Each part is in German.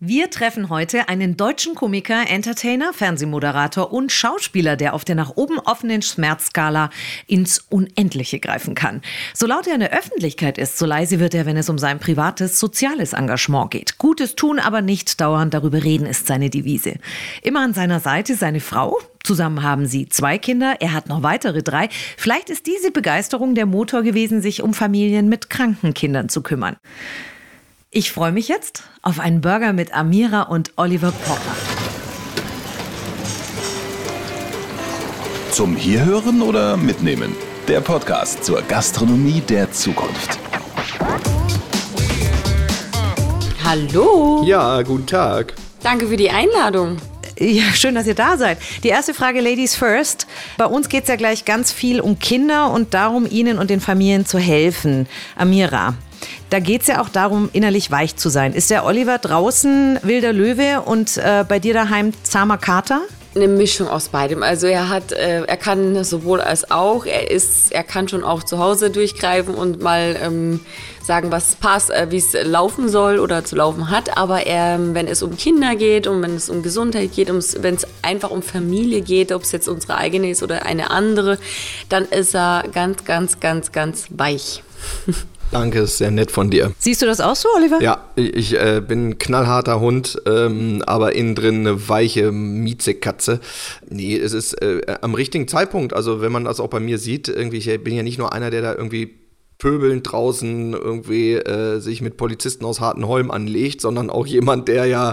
Wir treffen heute einen deutschen Komiker, Entertainer, Fernsehmoderator und Schauspieler, der auf der nach oben offenen Schmerzskala ins Unendliche greifen kann. So laut er in der Öffentlichkeit ist, so leise wird er, wenn es um sein privates, soziales Engagement geht. Gutes tun, aber nicht dauernd darüber reden, ist seine Devise. Immer an seiner Seite seine Frau. Zusammen haben sie 2 Kinder, er hat noch weitere 3. Vielleicht ist diese Begeisterung der Motor gewesen, sich um Familien mit kranken Kindern zu kümmern. Ich freue mich jetzt auf einen Burger mit Amira und Oliver Pocher. Zum Hierhören oder Mitnehmen? Der Podcast zur Gastronomie der Zukunft. Hallo. Ja, guten Tag. Danke für die Einladung. Ja, schön, dass ihr da seid. Die erste Frage, Ladies first. Bei uns geht es ja gleich ganz viel um Kinder und darum, ihnen und den Familien zu helfen. Amira, da geht es ja auch darum, innerlich weich zu sein. Ist der Oliver draußen wilder Löwe und bei dir daheim zahmer Kater? Eine Mischung aus beidem. Also er kann sowohl als auch. Er kann schon auch zu Hause durchgreifen und mal sagen, was passt, wie es laufen soll oder zu laufen hat. Aber wenn es um Kinder geht und wenn es um Gesundheit geht, wenn es einfach um Familie geht, ob es jetzt unsere eigene ist oder eine andere, dann ist er ganz, ganz, ganz, ganz weich. Danke, ist sehr nett von dir. Siehst du das auch so, Oliver? Ja, ich bin ein knallharter Hund, aber innen drin eine weiche Miezekatze. Nee, es ist am richtigen Zeitpunkt. Also wenn man das auch bei mir sieht, irgendwie, ich bin ja nicht nur einer, der da irgendwie pöbelnd draußen irgendwie sich mit Polizisten aus Hartenholm anlegt, sondern auch jemand, der ja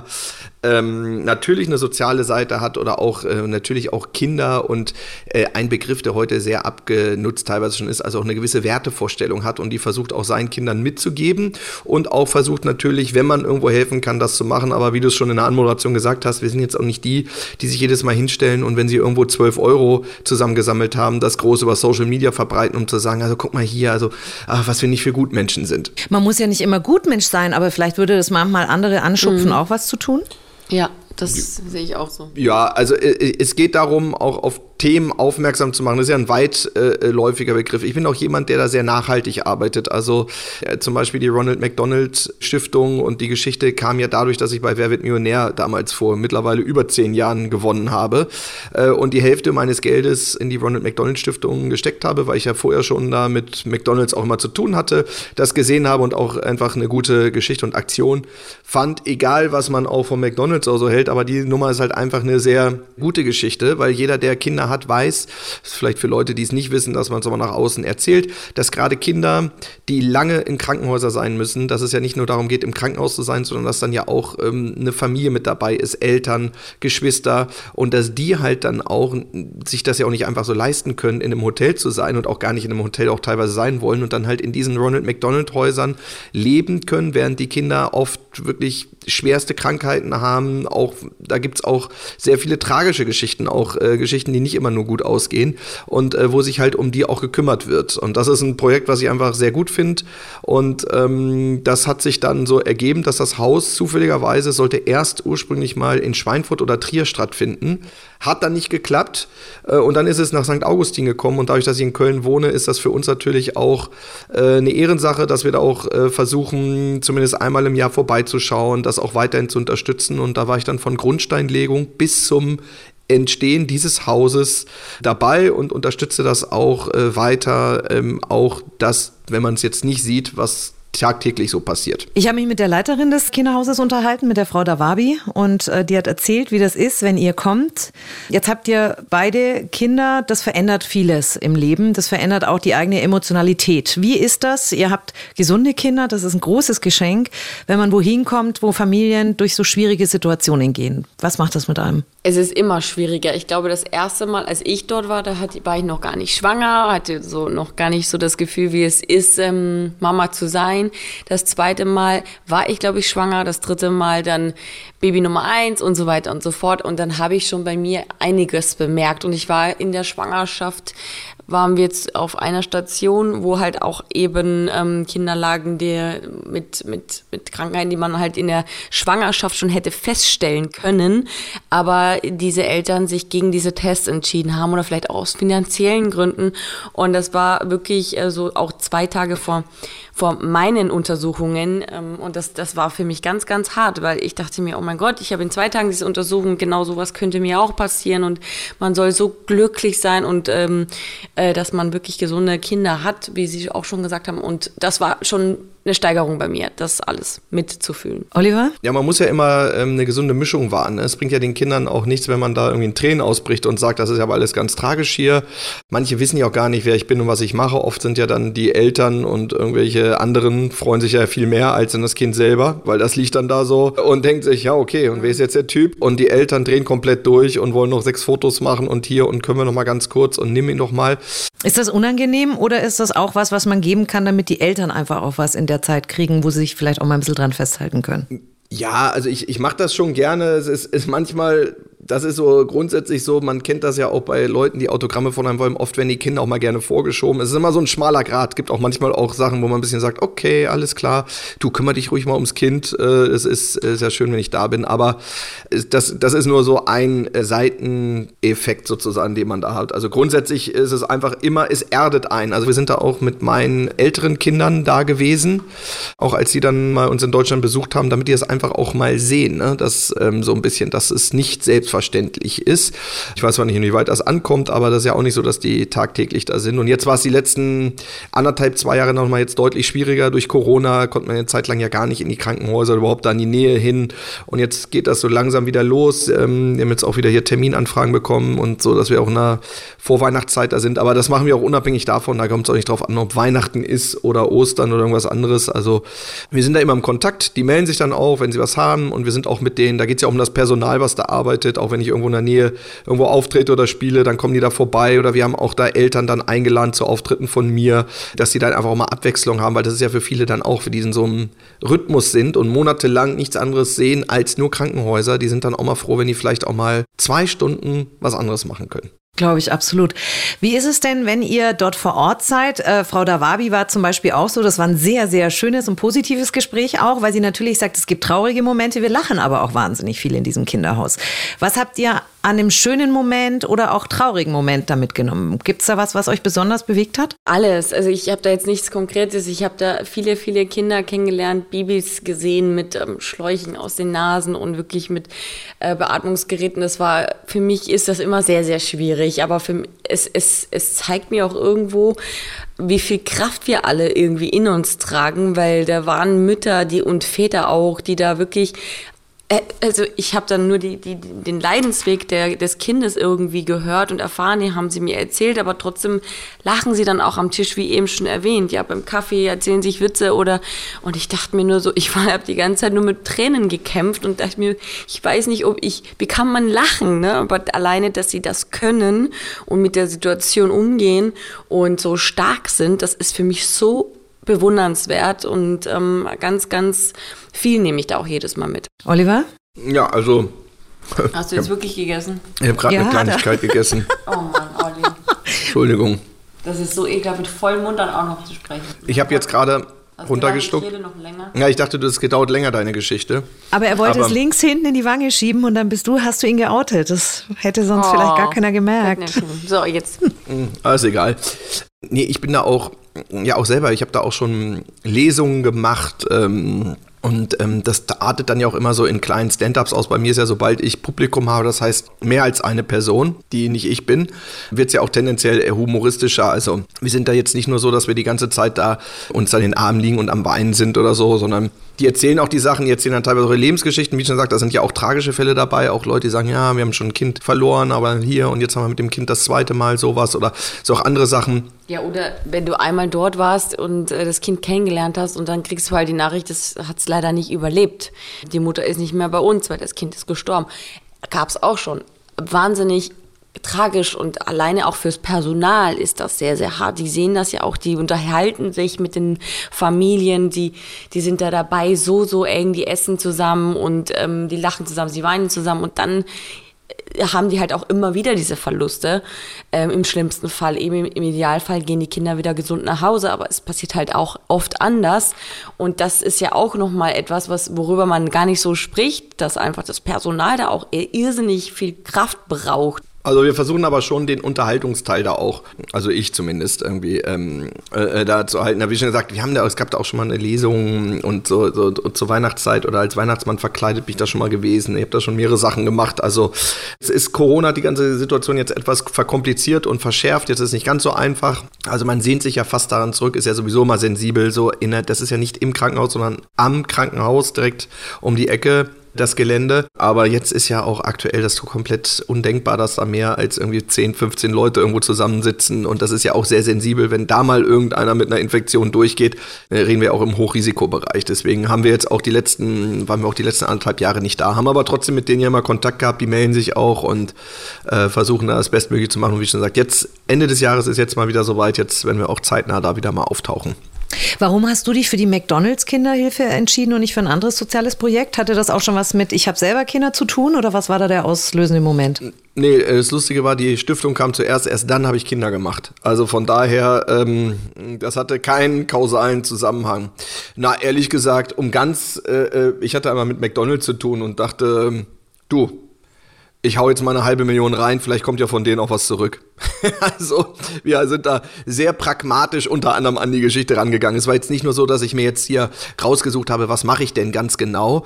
natürlich eine soziale Seite hat oder auch natürlich auch Kinder und ein Begriff, der heute sehr abgenutzt teilweise schon ist, also auch eine gewisse Wertevorstellung hat und die versucht auch seinen Kindern mitzugeben und auch versucht natürlich, wenn man irgendwo helfen kann, das zu machen, aber wie du es schon in der Anmoderation gesagt hast, wir sind jetzt auch nicht die sich jedes Mal hinstellen und wenn sie irgendwo 12 € zusammengesammelt haben, das groß über Social Media verbreiten, um zu sagen, also guck mal hier, also was wir nicht für Gutmenschen sind. Man muss ja nicht immer Gutmensch sein, aber vielleicht würde das manchmal andere anschupfen, auch was zu tun? Ja, das sehe ich auch so. Ja, also es geht darum, auch auf Themen aufmerksam zu machen. Das ist ja ein weitläufiger Begriff. Ich bin auch jemand, der da sehr nachhaltig arbeitet. Also zum Beispiel die Ronald McDonald Stiftung und die Geschichte kam ja dadurch, dass ich bei Wer wird Millionär damals vor mittlerweile über 10 Jahren gewonnen habe und die Hälfte meines Geldes in die Ronald McDonald Stiftung gesteckt habe, weil ich ja vorher schon da mit McDonalds auch immer zu tun hatte, das gesehen habe und auch einfach eine gute Geschichte und Aktion fand, egal was man auch von McDonalds oder so hält, aber die Nummer ist halt einfach eine sehr gute Geschichte, weil jeder, der Kinder hat, weiß, das ist vielleicht für Leute, die es nicht wissen, dass man es aber nach außen erzählt, dass gerade Kinder, die lange in Krankenhäusern sein müssen, dass es ja nicht nur darum geht, im Krankenhaus zu sein, sondern dass dann ja auch eine Familie mit dabei ist, Eltern, Geschwister und dass die halt dann auch sich das ja auch nicht einfach so leisten können, in einem Hotel zu sein und auch gar nicht in einem Hotel auch teilweise sein wollen und dann halt in diesen Ronald McDonald Häusern leben können, während die Kinder oft wirklich schwerste Krankheiten haben. Auch da gibt es auch sehr viele tragische Geschichten, auch Geschichten, die nicht immer nur gut ausgehen und wo sich halt um die auch gekümmert wird. Und das ist ein Projekt, was ich einfach sehr gut finde. Und das hat sich dann so ergeben, dass das Haus zufälligerweise sollte erst ursprünglich mal in Schweinfurt oder Trier stattfinden. Hat dann nicht geklappt und dann ist es nach St. Augustin gekommen und dadurch, dass ich in Köln wohne, ist das für uns natürlich auch eine Ehrensache, dass wir da auch versuchen, zumindest einmal im Jahr vorbeizuschauen, das auch weiterhin zu unterstützen und da war ich dann von Grundsteinlegung bis zum Entstehen dieses Hauses dabei und unterstütze das auch weiter, auch das, wenn man es jetzt nicht sieht, was tagtäglich so passiert. Ich habe mich mit der Leiterin des Kinderhauses unterhalten, mit der Frau Dawabi und die hat erzählt, wie das ist, wenn ihr kommt. Jetzt habt ihr beide Kinder, das verändert vieles im Leben, das verändert auch die eigene Emotionalität. Wie ist das? Ihr habt gesunde Kinder, das ist ein großes Geschenk, wenn man wohin kommt, wo Familien durch so schwierige Situationen gehen. Was macht das mit einem? Es ist immer schwieriger. Ich glaube, das erste Mal, als ich dort war, war ich noch gar nicht schwanger, hatte so noch gar nicht so das Gefühl, wie es ist, Mama zu sein. Das zweite Mal war ich, glaube ich, schwanger. Das dritte Mal dann Baby Nummer 1 und so weiter und so fort. Und dann habe ich schon bei mir einiges bemerkt. Und ich war in der Schwangerschaft waren wir jetzt auf einer Station, wo halt auch eben Kinder lagen, die mit Krankheiten, die man halt in der Schwangerschaft schon hätte feststellen können, aber diese Eltern sich gegen diese Tests entschieden haben oder vielleicht auch aus finanziellen Gründen. Und das war wirklich so auch 2 Tage vor meinen Untersuchungen und das war für mich ganz, ganz hart, weil ich dachte mir, oh mein Gott, ich habe in 2 Tagen diese Untersuchung, genau sowas könnte mir auch passieren und man soll so glücklich sein und dass man wirklich gesunde Kinder hat, wie Sie auch schon gesagt haben, und das war schon eine Steigerung bei mir, das alles mitzufühlen. Oliver? Ja, man muss ja immer eine gesunde Mischung wahren. Es bringt ja den Kindern auch nichts, wenn man da irgendwie in Tränen ausbricht und sagt, das ist ja aber alles ganz tragisch hier. Manche wissen ja auch gar nicht, wer ich bin und was ich mache. Oft sind ja dann die Eltern und irgendwelche anderen freuen sich ja viel mehr als in das Kind selber, weil das liegt dann da so und denkt sich, ja okay, und wer ist jetzt der Typ? Und die Eltern drehen komplett durch und wollen noch 6 Fotos machen und hier und können wir noch mal ganz kurz und nimm ihn doch mal. Ist das unangenehm oder ist das auch was man geben kann, damit die Eltern einfach auch was in der Zeit kriegen, wo sie sich vielleicht auch mal ein bisschen dran festhalten können? Ja, also ich mache das schon gerne. Es ist manchmal, das ist so grundsätzlich so, man kennt das ja auch bei Leuten, die Autogramme von einem wollen, oft werden die Kinder auch mal gerne vorgeschoben. Es ist immer so ein schmaler Grat. Gibt auch manchmal auch Sachen, wo man ein bisschen sagt, okay, alles klar, du kümmere dich ruhig mal ums Kind. Es ist sehr schön, wenn ich da bin. Aber das ist nur so ein Seiteneffekt sozusagen, den man da hat. Also grundsätzlich ist es einfach immer, es erdet ein. Also wir sind da auch mit meinen älteren Kindern da gewesen, auch als sie dann mal uns in Deutschland besucht haben, damit die das einfach auch mal sehen, ne? Dass so ein bisschen, dass es nicht selbstverständlich ist. Ich weiß zwar nicht, inwieweit das ankommt, aber das ist ja auch nicht so, dass die tagtäglich da sind. Und jetzt war es die letzten 1,5, 2 Jahre noch mal jetzt deutlich schwieriger. Durch Corona konnte man eine Zeit lang ja gar nicht in die Krankenhäuser oder überhaupt da in die Nähe hin. Und jetzt geht das so langsam wieder los. Wir haben jetzt auch wieder hier Terminanfragen bekommen und so, dass wir auch in der Vorweihnachtszeit da sind. Aber das machen wir auch unabhängig davon. Da kommt es auch nicht drauf an, ob Weihnachten ist oder Ostern oder irgendwas anderes. Also wir sind da immer im Kontakt. Die melden sich dann auch, wenn sie was haben, und wir sind auch mit denen, da geht es ja auch um das Personal, was da arbeitet, auch wenn ich irgendwo in der Nähe irgendwo auftrete oder spiele, dann kommen die da vorbei, oder wir haben auch da Eltern dann eingeladen zu Auftritten von mir, dass die dann einfach auch mal Abwechslung haben, weil das ist ja für viele dann auch, für die in so einem Rhythmus sind und monatelang nichts anderes sehen als nur Krankenhäuser, die sind dann auch mal froh, wenn die vielleicht auch mal 2 Stunden was anderes machen können. Glaube ich, absolut. Wie ist es denn, wenn ihr dort vor Ort seid? Frau Dawabi war zum Beispiel auch so, das war ein sehr, sehr schönes und positives Gespräch auch, weil sie natürlich sagt, es gibt traurige Momente, wir lachen aber auch wahnsinnig viel in diesem Kinderhaus. Was habt ihr an einem schönen Moment oder auch traurigen Moment da mitgenommen? Gibt es da was euch besonders bewegt hat? Alles. Also ich habe da jetzt nichts Konkretes. Ich habe da viele, viele Kinder kennengelernt, Babys gesehen mit Schläuchen aus den Nasen und wirklich mit Beatmungsgeräten. Das war, für mich ist das immer sehr, sehr schwierig. Aber es zeigt mir auch irgendwo, wie viel Kraft wir alle irgendwie in uns tragen, weil da waren Mütter und Väter auch, die da wirklich, also ich habe dann nur den Leidensweg des Kindes irgendwie gehört und erfahren, die haben sie mir erzählt, aber trotzdem lachen sie dann auch am Tisch, wie eben schon erwähnt, ja, beim Kaffee erzählen sich Witze und ich dachte mir nur so, ich habe die ganze Zeit nur mit Tränen gekämpft und dachte mir, ich weiß nicht, wie kann man lachen, ne? Aber alleine, dass sie das können und mit der Situation umgehen und so stark sind, das ist für mich so bewundernswert und ganz, ganz viel nehme ich da auch jedes Mal mit. Oliver? Ja, also... Hast du jetzt wirklich gegessen? Ich habe gerade eine Kleinigkeit gegessen. Oh Mann, Olli. Entschuldigung. Das ist so ekelhaft, mit vollem Mund dann auch noch zu sprechen. Ich habe jetzt gerade runtergeschluckt. Ich rede noch länger. Ja, ich dachte, das dauert länger, deine Geschichte. Aber er wollte es links hinten in die Wange schieben und dann hast du ihn geoutet. Das hätte sonst vielleicht gar keiner gemerkt. So, jetzt. Alles egal. Nee, ich bin da auch, ja auch selber, ich habe da auch schon Lesungen gemacht, und das artet dann ja auch immer so in kleinen Stand-ups aus. Bei mir ist ja, sobald ich Publikum habe, das heißt mehr als eine Person, die nicht ich bin, wird es ja auch tendenziell eher humoristischer. Also wir sind da jetzt nicht nur so, dass wir die ganze Zeit da uns an den Armen liegen und am Weinen sind oder so, sondern die erzählen auch die Sachen, die erzählen dann teilweise ihre Lebensgeschichten. Wie ich schon gesagt, da sind ja auch tragische Fälle dabei. Auch Leute, die sagen, ja, wir haben schon ein Kind verloren, aber hier und jetzt haben wir mit dem Kind das 2. Mal sowas oder so auch andere Sachen. Ja, oder wenn du einmal dort warst und das Kind kennengelernt hast und dann kriegst du halt die Nachricht, das hat es leider nicht überlebt. Die Mutter ist nicht mehr bei uns, weil das Kind ist gestorben. Gab es auch schon. Wahnsinnig tragisch und alleine auch fürs Personal ist das sehr, sehr hart. Die sehen das ja auch, die unterhalten sich mit den Familien, die sind da dabei so eng, die essen zusammen und die lachen zusammen, sie weinen zusammen und dann haben die halt auch immer wieder diese Verluste. Im schlimmsten Fall, eben im Idealfall gehen die Kinder wieder gesund nach Hause, aber es passiert halt auch oft anders. Und das ist ja auch nochmal etwas, worüber man gar nicht so spricht, dass einfach das Personal da auch irrsinnig viel Kraft braucht. Also wir versuchen aber schon den Unterhaltungsteil da auch, also ich zumindest irgendwie da zu halten. Da wie schon gesagt, es gab da auch schon mal eine Lesung und so zur Weihnachtszeit oder als Weihnachtsmann verkleidet bin ich da schon mal gewesen. Ich habe da schon mehrere Sachen gemacht. Also es ist Corona, hat die ganze Situation jetzt etwas verkompliziert und verschärft. Jetzt ist es nicht ganz so einfach. Also man sehnt sich ja fast daran zurück, ist ja sowieso mal sensibel. Das ist ja nicht im Krankenhaus, sondern am Krankenhaus direkt um die Ecke. Das Gelände, aber jetzt ist ja auch aktuell das so komplett undenkbar, dass da mehr als irgendwie 10, 15 Leute irgendwo zusammensitzen und das ist ja auch sehr sensibel, wenn da mal irgendeiner mit einer Infektion durchgeht, reden wir auch im Hochrisikobereich, deswegen waren wir auch die letzten 1,5 Jahre nicht da, haben aber trotzdem mit denen ja mal Kontakt gehabt, die melden sich auch und versuchen da das Bestmögliche zu machen und wie schon gesagt, jetzt Ende des Jahres ist jetzt mal wieder soweit, jetzt werden wir auch zeitnah da wieder mal auftauchen. Warum hast du dich für die McDonald's-Kinderhilfe entschieden und nicht für ein anderes soziales Projekt? Hatte das auch schon was mit ich habe selber Kinder zu tun oder was war da der auslösende Moment? Nee, das Lustige war, die Stiftung kam zuerst, erst dann habe ich Kinder gemacht. Also von daher, das hatte keinen kausalen Zusammenhang. Na, ehrlich gesagt, ich hatte einmal mit McDonald's zu tun und dachte, ich hau jetzt mal 500.000 rein, vielleicht kommt ja von denen auch was zurück. Also, wir sind da sehr pragmatisch unter anderem an die Geschichte rangegangen. Es war jetzt nicht nur so, dass ich mir jetzt hier rausgesucht habe, was mache ich denn ganz genau,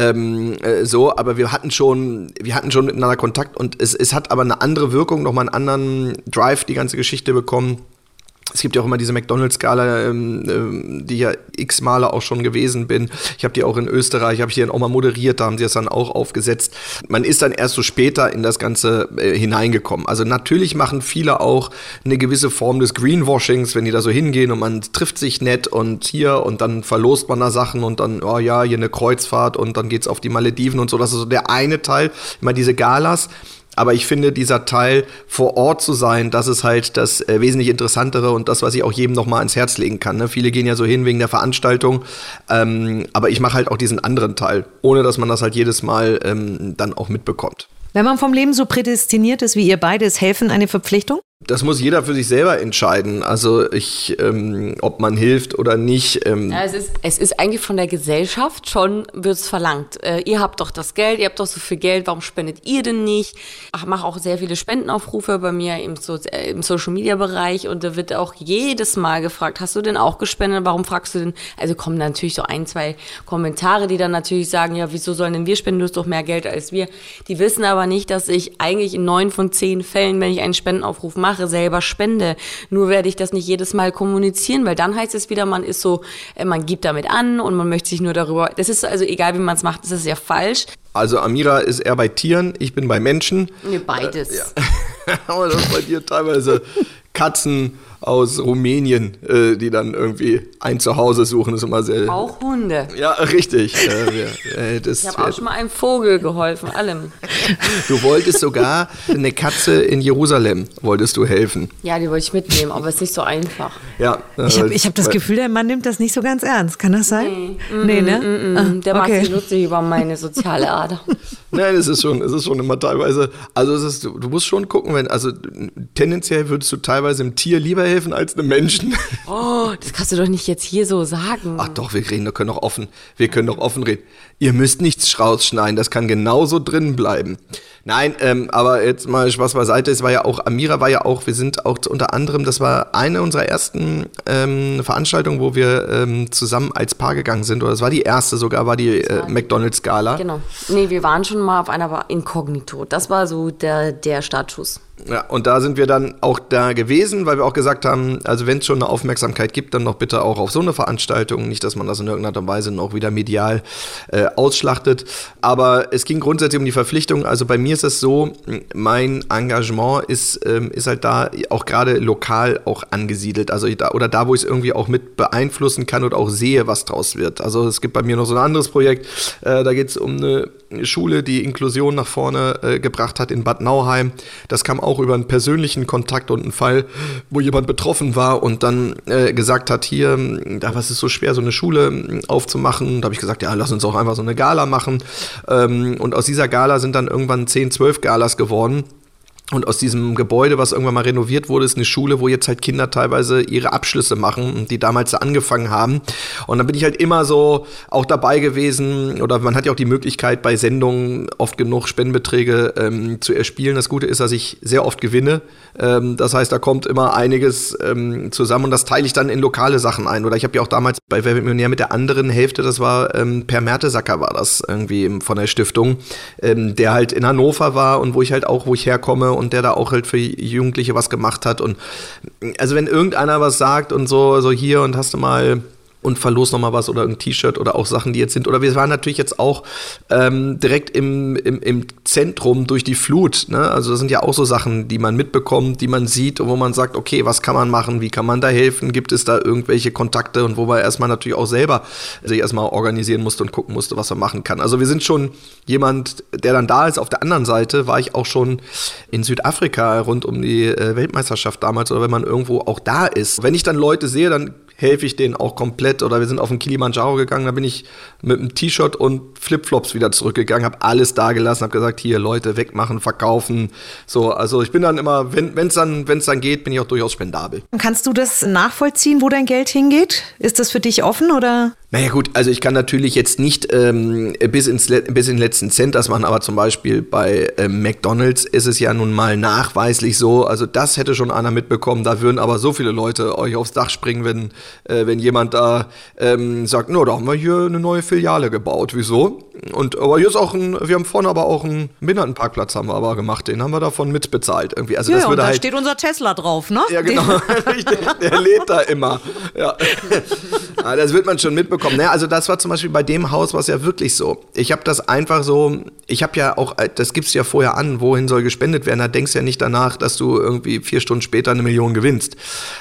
aber wir hatten schon miteinander Kontakt und es hat aber eine andere Wirkung, nochmal einen anderen Drive, die ganze Geschichte bekommen. Es gibt ja auch immer diese McDonald's-Skala, die ja x-Male auch schon gewesen bin. Ich habe die auch in Österreich, habe ich die dann auch mal moderiert, da haben sie das dann auch aufgesetzt. Man ist dann erst so später in das Ganze hineingekommen. Also natürlich machen viele auch eine gewisse Form des Greenwashings, wenn die da so hingehen und man trifft sich nett und dann verlost man da Sachen und dann, oh ja, hier eine Kreuzfahrt und dann geht's auf die Malediven und so. Das ist so der eine Teil, immer diese Galas. Aber ich finde, dieser Teil, vor Ort zu sein, das ist halt das wesentlich Interessantere und das, was ich auch jedem noch mal ans Herz legen kann. Ne? Viele gehen ja so hin wegen der Veranstaltung, aber ich mache halt auch diesen anderen Teil, ohne dass man das halt jedes Mal dann auch mitbekommt. Wenn man vom Leben so prädestiniert ist wie ihr beide, ist Helfen eine Verpflichtung? Das muss jeder für sich selber entscheiden, also ob man hilft oder nicht. Ja, es ist eigentlich von der Gesellschaft schon, wird es verlangt. Ihr habt doch das Geld, ihr habt doch so viel Geld, warum spendet ihr denn nicht? Ich mache auch sehr viele Spendenaufrufe bei mir im Social-Media-Bereich und da wird auch jedes Mal gefragt, hast du denn auch gespendet, warum fragst du denn? Also kommen natürlich so 1, 2 Kommentare, die dann natürlich sagen, ja, wieso sollen denn wir spenden, du hast doch mehr Geld als wir. Die wissen aber nicht, dass ich eigentlich in 9 von 10 Fällen, wenn ich einen Spendenaufruf mache, selber spende. Nur werde ich das nicht jedes Mal kommunizieren, weil dann heißt es wieder, man ist so, man gibt damit an und man möchte sich nur darüber, das ist also egal, wie man es macht, das ist ja falsch. Also Amira ist eher bei Tieren, ich bin bei Menschen. Nee, beides. Ja. Aber das ist bei dir teilweise Katzen aus Rumänien, die dann irgendwie ein Zuhause suchen, ist immer sehr... Auch Hunde. Ja, richtig. Ich habe auch schon mal einem Vogel geholfen, allem. Du wolltest sogar eine Katze in Jerusalem, wolltest du helfen. Ja, die wollte ich mitnehmen, aber es ist nicht so einfach. Ja. Ich hab das Gefühl, der Mann nimmt das nicht so ganz ernst. Kann das sein? Nee, ne? Der macht sich lustig über meine soziale Ader. Nein, es ist schon immer teilweise, also du musst schon gucken, tendenziell würdest du teilweise im Tier lieber helfen als einem Menschen. Oh, das kannst du doch nicht jetzt hier so sagen. Ach doch, wir können doch offen reden. Ihr müsst nichts rausschneiden, das kann genauso drin bleiben. Nein, aber jetzt mal Spaß beiseite, Amira war ja auch, wir sind auch unter anderem, das war eine unserer ersten Veranstaltungen, wo wir zusammen als Paar gegangen sind, oder das war die erste sogar, war die McDonald's-Gala. Genau. Nee, wir waren schon mal auf einer, aber inkognito. Das war so der Startschuss. Ja, und da sind wir dann auch da gewesen, weil wir auch gesagt haben, also wenn es schon eine Aufmerksamkeit gibt, dann noch bitte auch auf so eine Veranstaltung, nicht, dass man das in irgendeiner Weise noch wieder medial ausschlachtet. Aber es ging grundsätzlich um die Verpflichtung, also bei mir ist es so, mein Engagement ist halt da auch gerade lokal auch angesiedelt, also da, wo ich es irgendwie auch mit beeinflussen kann und auch sehe, was draus wird. Also es gibt bei mir noch so ein anderes Projekt, da geht es um eine Schule, die Inklusion nach vorne gebracht hat in Bad Nauheim. Das kam auch über einen persönlichen Kontakt und einen Fall, wo jemand betroffen war und dann gesagt hat, hier, was ist so schwer, so eine Schule aufzumachen. Da habe ich gesagt, ja, lass uns auch einfach so eine Gala machen. Und aus dieser Gala sind dann irgendwann 10, 12 Galas geworden. Und aus diesem Gebäude, was irgendwann mal renoviert wurde, ist eine Schule, wo jetzt halt Kinder teilweise ihre Abschlüsse machen, die damals da angefangen haben. Und dann bin ich halt immer so auch dabei gewesen, oder man hat ja auch die Möglichkeit, bei Sendungen oft genug Spendenbeträge zu erspielen. Das Gute ist, dass ich sehr oft gewinne. Das heißt, da kommt immer einiges zusammen und das teile ich dann in lokale Sachen ein. Oder ich habe ja auch damals bei Wer wird Millionär mit der anderen Hälfte, das war Per Mertesacker war das irgendwie von der Stiftung, der halt in Hannover war und wo ich herkomme und der da auch halt für Jugendliche was gemacht hat. Und also wenn irgendeiner was sagt und so hier und hast du mal und verlos noch mal was oder ein T-Shirt oder auch Sachen, die jetzt sind. Oder wir waren natürlich jetzt auch direkt im Zentrum durch die Flut. Ne? Also das sind ja auch so Sachen, die man mitbekommt, die man sieht und wo man sagt, okay, was kann man machen, wie kann man da helfen, gibt es da irgendwelche Kontakte und wo man erstmal natürlich auch selber sich erstmal organisieren musste und gucken musste, was man machen kann. Also wir sind schon jemand, der dann da ist. Auf der anderen Seite war ich auch schon in Südafrika rund um die Weltmeisterschaft damals oder wenn man irgendwo auch da ist. Wenn ich dann Leute sehe, dann helfe ich denen auch komplett. Oder wir sind auf den Kilimanjaro gegangen, da bin ich mit einem T-Shirt und Flipflops wieder zurückgegangen, habe alles da gelassen, habe gesagt, hier Leute, wegmachen, verkaufen. So, also ich bin dann immer, wenn es dann geht, bin ich auch durchaus spendabel. Kannst du das nachvollziehen, wo dein Geld hingeht? Ist das für dich offen oder? Naja gut, also ich kann natürlich jetzt nicht bis in den letzten Cent das machen, aber zum Beispiel bei McDonald's ist es ja nun mal nachweislich so, also das hätte schon einer mitbekommen, da würden aber so viele Leute euch aufs Dach springen, wenn jemand da sagt, no, da haben wir hier eine neue Filiale gebaut, wieso? Und aber hier ist auch wir haben vorne aber auch einen Behindertenparkplatz haben wir aber gemacht, den haben wir davon mitbezahlt irgendwie. Also ja, das würde und da halt, steht unser Tesla drauf, ne? Ja genau, der lädt da immer, ja. Ja, das wird man schon mitbekommen. Naja, also das war zum Beispiel bei dem Haus war es ja wirklich so. Ich habe das einfach so, ich habe ja auch, das gibst du ja vorher an, wohin soll gespendet werden. Da denkst du ja nicht danach, dass du irgendwie 4 Stunden später 1 Million gewinnst.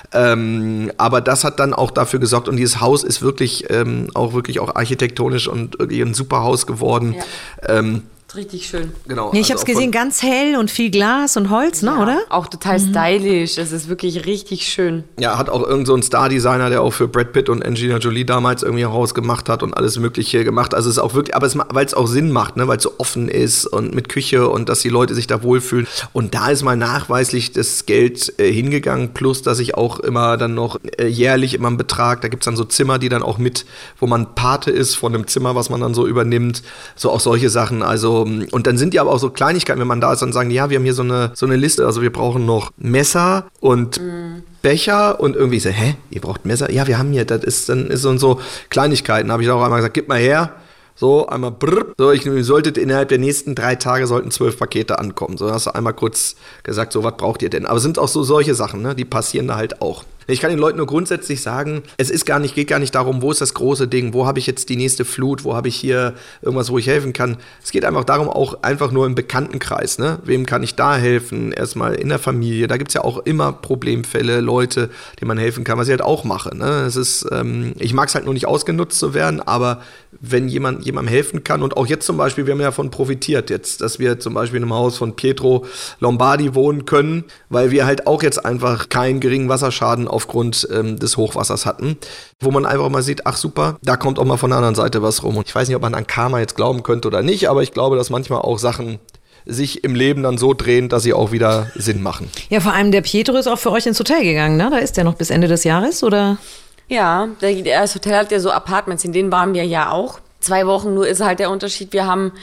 Aber das hat dann auch dafür gesorgt und dieses Haus ist wirklich auch architektonisch und irgendwie ein super Haus geworden. Ja. Richtig schön. Genau. Ja, ich habe es gesehen, ganz hell und viel Glas und Holz, ne, oder? Auch total stylisch. Es ist wirklich richtig schön. Ja, hat auch irgend so ein Star-Designer, der auch für Brad Pitt und Angelina Jolie damals irgendwie ein Haus gemacht hat und alles Mögliche gemacht. Also es ist auch wirklich, aber weil es auch Sinn macht, ne, weil es so offen ist und mit Küche und dass die Leute sich da wohlfühlen. Und da ist mal nachweislich das Geld hingegangen, plus dass ich auch immer dann noch jährlich immer einen Betrag, da gibt's dann so Zimmer, die dann auch mit, wo man Pate ist von einem Zimmer, was man dann so übernimmt. So auch solche Sachen, also und dann sind die aber auch so Kleinigkeiten, wenn man da ist, dann sagen die, ja, wir haben hier so eine Liste, also wir brauchen noch Messer und Becher und irgendwie so, ihr braucht Messer? Ja, wir haben hier, das ist dann ist so Kleinigkeiten, habe ich auch einmal gesagt, gib mal her. So, einmal brrr. So, innerhalb der nächsten 3 Tage sollten 12 Pakete ankommen. So, dann hast du einmal kurz gesagt, so, was braucht ihr denn? Aber es sind auch so solche Sachen, ne? Die passieren da halt auch. Ich kann den Leuten nur grundsätzlich sagen, geht gar nicht darum, wo ist das große Ding, wo habe ich jetzt die nächste Flut, wo habe ich hier irgendwas, wo ich helfen kann. Es geht einfach darum, auch einfach nur im Bekanntenkreis, ne? Wem kann ich da helfen? Erstmal in der Familie, da gibt's ja auch immer Problemfälle, Leute, denen man helfen kann, was ich halt auch mache, ne? Es ist, ich mag es halt nur nicht ausgenutzt zu werden, aber wenn jemandem helfen kann und auch jetzt zum Beispiel, wir haben ja davon profitiert jetzt, dass wir zum Beispiel in einem Haus von Pietro Lombardi wohnen können, weil wir halt auch jetzt einfach keinen geringen Wasserschaden aufgrund des Hochwassers hatten, wo man einfach mal sieht, ach super, da kommt auch mal von der anderen Seite was rum. Und ich weiß nicht, ob man an Karma jetzt glauben könnte oder nicht, aber ich glaube, dass manchmal auch Sachen sich im Leben dann so drehen, dass sie auch wieder Sinn machen. Ja, vor allem der Pietro ist auch für euch ins Hotel gegangen, ne? Da ist der noch bis Ende des Jahres, oder? Ja, das Hotel hat ja so Apartments, in denen waren wir ja auch. 2 Wochen nur ist halt der Unterschied, wir haben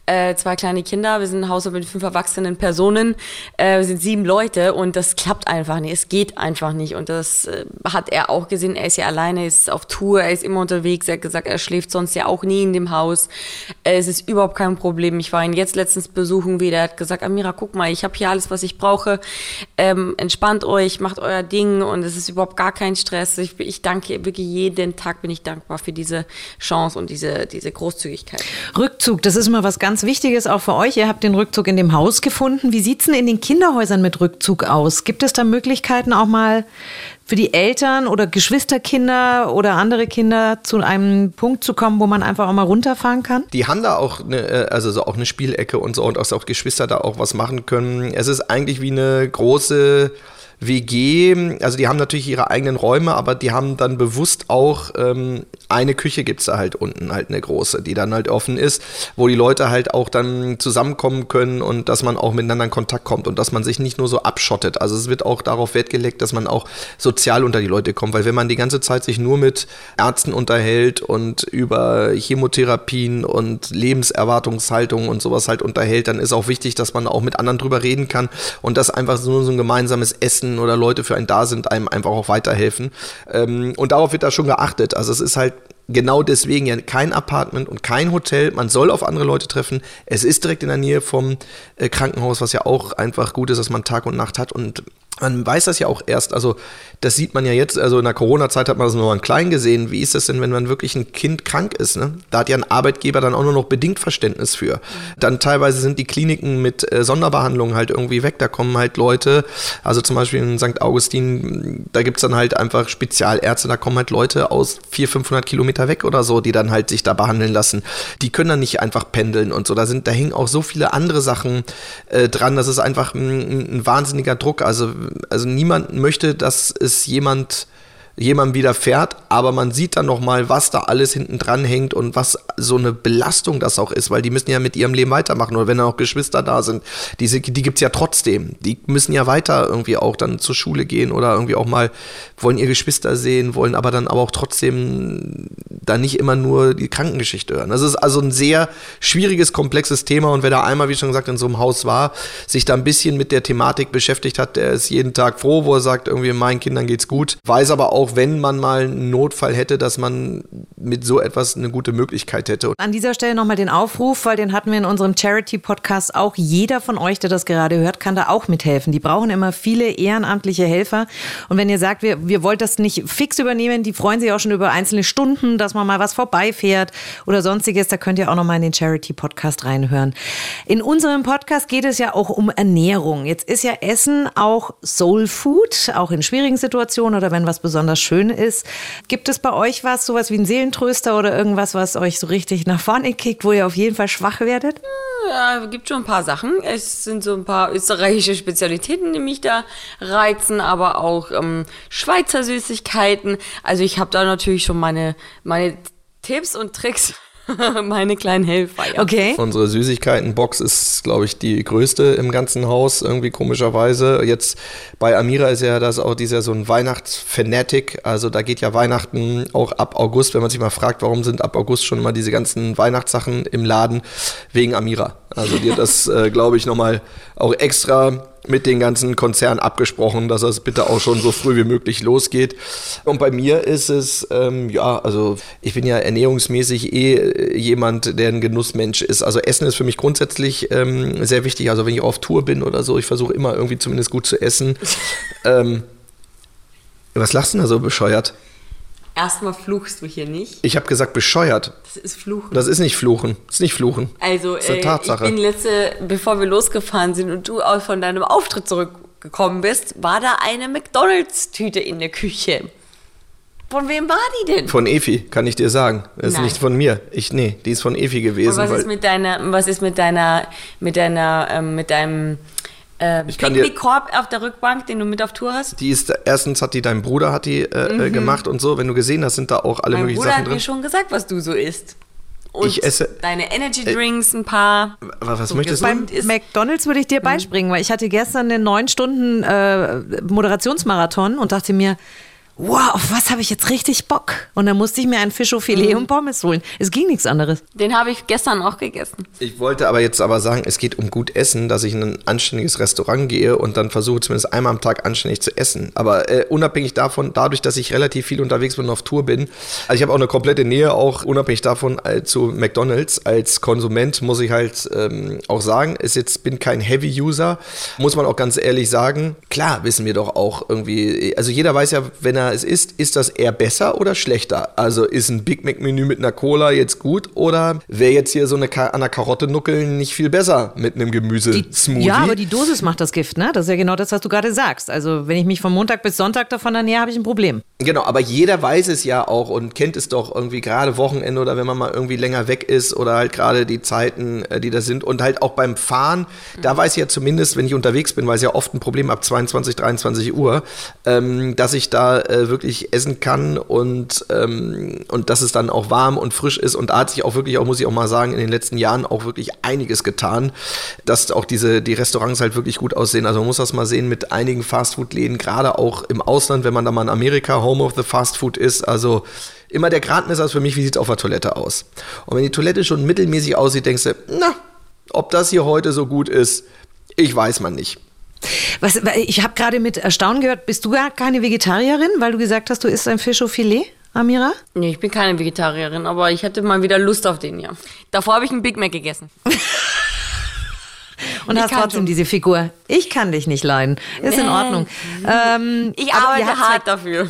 2 kleine Kinder, wir sind ein Haus mit 5 erwachsenen Personen, wir sind 7 Leute und das klappt einfach nicht, es geht einfach nicht und das hat er auch gesehen, er ist ja alleine, ist auf Tour, er ist immer unterwegs, er hat gesagt, er schläft sonst ja auch nie in dem Haus, es ist überhaupt kein Problem, ich war ihn jetzt letztens besuchen wieder, er hat gesagt, Amira, guck mal, ich habe hier alles, was ich brauche, entspannt euch, macht euer Ding und es ist überhaupt gar kein Stress, ich danke wirklich, jeden Tag bin ich dankbar für diese Chance und diese Großzügigkeit. Rückzug, das ist immer was ganz ganz Wichtiges auch für euch. Ihr habt den Rückzug in dem Haus gefunden. Wie sieht es denn in den Kinderhäusern mit Rückzug aus? Gibt es da Möglichkeiten auch mal für die Eltern oder Geschwisterkinder oder andere Kinder zu einem Punkt zu kommen, wo man einfach auch mal runterfahren kann? Die haben da auch auch eine Spielecke und so und auch Geschwister da auch was machen können. Es ist eigentlich wie eine große WG, also die haben natürlich ihre eigenen Räume, aber die haben dann bewusst auch eine Küche gibt's da halt unten, halt eine große, die dann halt offen ist, wo die Leute halt auch dann zusammenkommen können und dass man auch miteinander in Kontakt kommt und dass man sich nicht nur so abschottet. Also es wird auch darauf Wert gelegt, dass man auch sozial unter die Leute kommt, weil wenn man die ganze Zeit sich nur mit Ärzten unterhält und über Chemotherapien und Lebenserwartungshaltung und sowas halt unterhält, dann ist auch wichtig, dass man auch mit anderen drüber reden kann und dass einfach nur so ein gemeinsames Essen oder Leute für einen da sind, einem einfach auch weiterhelfen. Und darauf wird da schon geachtet. Also es ist halt genau deswegen ja kein Apartment und kein Hotel. Man soll auf andere Leute treffen. Es ist direkt in der Nähe vom Krankenhaus, was ja auch einfach gut ist, dass man Tag und Nacht hat. Und man weiß das ja auch erst, also das sieht man ja jetzt, also in der Corona-Zeit hat man das nur an klein gesehen. Wie ist das denn, wenn man wirklich ein Kind krank ist? Ne? Da hat ja ein Arbeitgeber dann auch nur noch bedingt Verständnis für. Dann teilweise sind die Kliniken mit Sonderbehandlungen halt irgendwie weg. Da kommen halt Leute, also zum Beispiel in St. Augustin, da gibt's dann halt einfach Spezialärzte, da kommen halt Leute aus 400-500 Kilometer weg oder so, die dann halt sich da behandeln lassen. Die können dann nicht einfach pendeln und so. Da hängen auch so viele andere Sachen dran. Das ist einfach ein wahnsinniger Druck. Also niemand möchte, dass es jemandem widerfährt, aber man sieht dann nochmal, was da alles hinten dran hängt und was so eine Belastung das auch ist, weil die müssen ja mit ihrem Leben weitermachen oder wenn dann auch Geschwister da sind, die gibt's ja trotzdem, die müssen ja weiter irgendwie auch dann zur Schule gehen oder irgendwie auch mal wollen ihr Geschwister sehen, wollen aber dann auch trotzdem dann nicht immer nur die Krankengeschichte hören. Das ist also ein sehr schwieriges, komplexes Thema und wer da einmal, wie schon gesagt, in so einem Haus war, sich da ein bisschen mit der Thematik beschäftigt hat, der ist jeden Tag froh, wo er sagt, irgendwie meinen Kindern geht's gut, weiß aber auch, wenn man mal einen Notfall hätte, dass man mit so etwas eine gute Möglichkeit hätte. An dieser Stelle nochmal den Aufruf, weil den hatten wir in unserem Charity-Podcast auch. Jeder von euch, der das gerade hört, kann da auch mithelfen. Die brauchen immer viele ehrenamtliche Helfer. Und wenn ihr sagt, wir wollt das nicht fix übernehmen, die freuen sich auch schon über einzelne Stunden, dass man mal was vorbeifährt oder sonstiges, da könnt ihr auch nochmal in den Charity-Podcast reinhören. In unserem Podcast geht es ja auch um Ernährung. Jetzt ist ja Essen auch Soul Food, auch in schwierigen Situationen oder wenn was besonders schön ist. Gibt es bei euch sowas wie ein Seelentröster oder irgendwas, was euch so richtig nach vorne kickt, wo ihr auf jeden Fall schwach werdet? Ja, gibt schon ein paar Sachen. Es sind so ein paar österreichische Spezialitäten, die mich da reizen, aber auch Schweizer Süßigkeiten. Also ich habe da natürlich schon meine Tipps und Tricks. Meine kleinen Helfer, ja. Okay. Unsere Süßigkeitenbox ist, glaube ich, die größte im ganzen Haus, irgendwie komischerweise. Jetzt bei Amira ist ja das auch so ein Weihnachtsfanatic. Also da geht ja Weihnachten auch ab August, wenn man sich mal fragt, warum sind ab August schon mal diese ganzen Weihnachtssachen im Laden, wegen Amira. Also die hat das, glaube ich, nochmal auch extra mit den ganzen Konzernen abgesprochen, dass das bitte auch schon so früh wie möglich losgeht. Und bei mir ist es, also ich bin ja ernährungsmäßig jemand, der ein Genussmensch ist. Also Essen ist für mich grundsätzlich sehr wichtig. Also wenn ich auf Tour bin oder so, ich versuche immer irgendwie zumindest gut zu essen. Was lachst du denn da so bescheuert? Erstmal fluchst du hier nicht. Ich habe gesagt bescheuert. Das ist Fluchen. Das ist nicht Fluchen. Das ist nicht Fluchen. Also, das ist eine Tatsache. Ich bin bevor wir losgefahren sind und du auch von deinem Auftritt zurückgekommen bist, war da eine McDonalds-Tüte in der Küche. Von wem war die denn? Von Efi, kann ich dir sagen. Das ist nicht von mir. Die ist von Efi gewesen. Und was ist mit deinem Picknickkorb auf der Rückbank, den du mit auf Tour hast? Erstens hat dein Bruder gemacht und so. Wenn du gesehen hast, sind da auch alle möglichen Sachen drin. Mein Bruder hat mir schon gesagt, was du so isst. Und ich esse deine Energy Drinks, ein paar. Was möchtest du? Beim McDonald's würde ich dir beispringen, weil ich hatte gestern einen 9 Stunden Moderationsmarathon und dachte mir, wow, auf was habe ich jetzt richtig Bock? Und dann musste ich mir ein Fischfilet und Pommes holen. Es ging nichts anderes. Den habe ich gestern auch gegessen. Ich wollte aber jetzt sagen, es geht um gut Essen, dass ich in ein anständiges Restaurant gehe und dann versuche zumindest einmal am Tag anständig zu essen. Aber unabhängig davon, dadurch, dass ich relativ viel unterwegs bin und auf Tour bin, also ich habe auch eine komplette Nähe, auch unabhängig davon zu McDonald's. Als Konsument muss ich halt auch sagen, bin kein Heavy-User, muss man auch ganz ehrlich sagen. Klar wissen wir doch auch irgendwie, also jeder weiß ja, wenn er da es ist das eher besser oder schlechter? Also ist ein Big Mac-Menü mit einer Cola jetzt gut oder wäre jetzt hier so an der Karotte nuckeln nicht viel besser mit einem Gemüse-Smoothie? Ja, aber die Dosis macht das Gift, ne? Das ist ja genau das, was du gerade sagst. Also wenn ich mich von Montag bis Sonntag davon ernähre, habe ich ein Problem. Genau, aber jeder weiß es ja auch und kennt es doch irgendwie gerade Wochenende oder wenn man mal irgendwie länger weg ist oder halt gerade die Zeiten, die da sind und halt auch beim Fahren, da weiß ich ja zumindest, wenn ich unterwegs bin, weil es ja oft ein Problem ab 22, 23 Uhr, dass ich da wirklich essen kann und dass es dann auch warm und frisch ist und da hat sich auch wirklich, auch muss ich auch mal sagen, in den letzten Jahren auch wirklich einiges getan, dass auch die Restaurants halt wirklich gut aussehen. Also man muss das mal sehen mit einigen Fastfood-Läden, gerade auch im Ausland, wenn man da mal in Amerika Home of the Fast Food ist, also immer der Gradmesser ist für mich, wie sieht es auf der Toilette aus? Und wenn die Toilette schon mittelmäßig aussieht, denkst du, na, ob das hier heute so gut ist, ich weiß man nicht. Ich habe gerade mit Erstaunen gehört, bist du gar keine Vegetarierin, weil du gesagt hast, du isst ein Fisch au Filet, Amira? Nee, ich bin keine Vegetarierin, aber ich hatte mal wieder Lust auf den, ja. Davor habe ich einen Big Mac gegessen. Und hast trotzdem diese Figur. Ich kann dich nicht leiden. Ist in Ordnung. Ich arbeite hart dafür.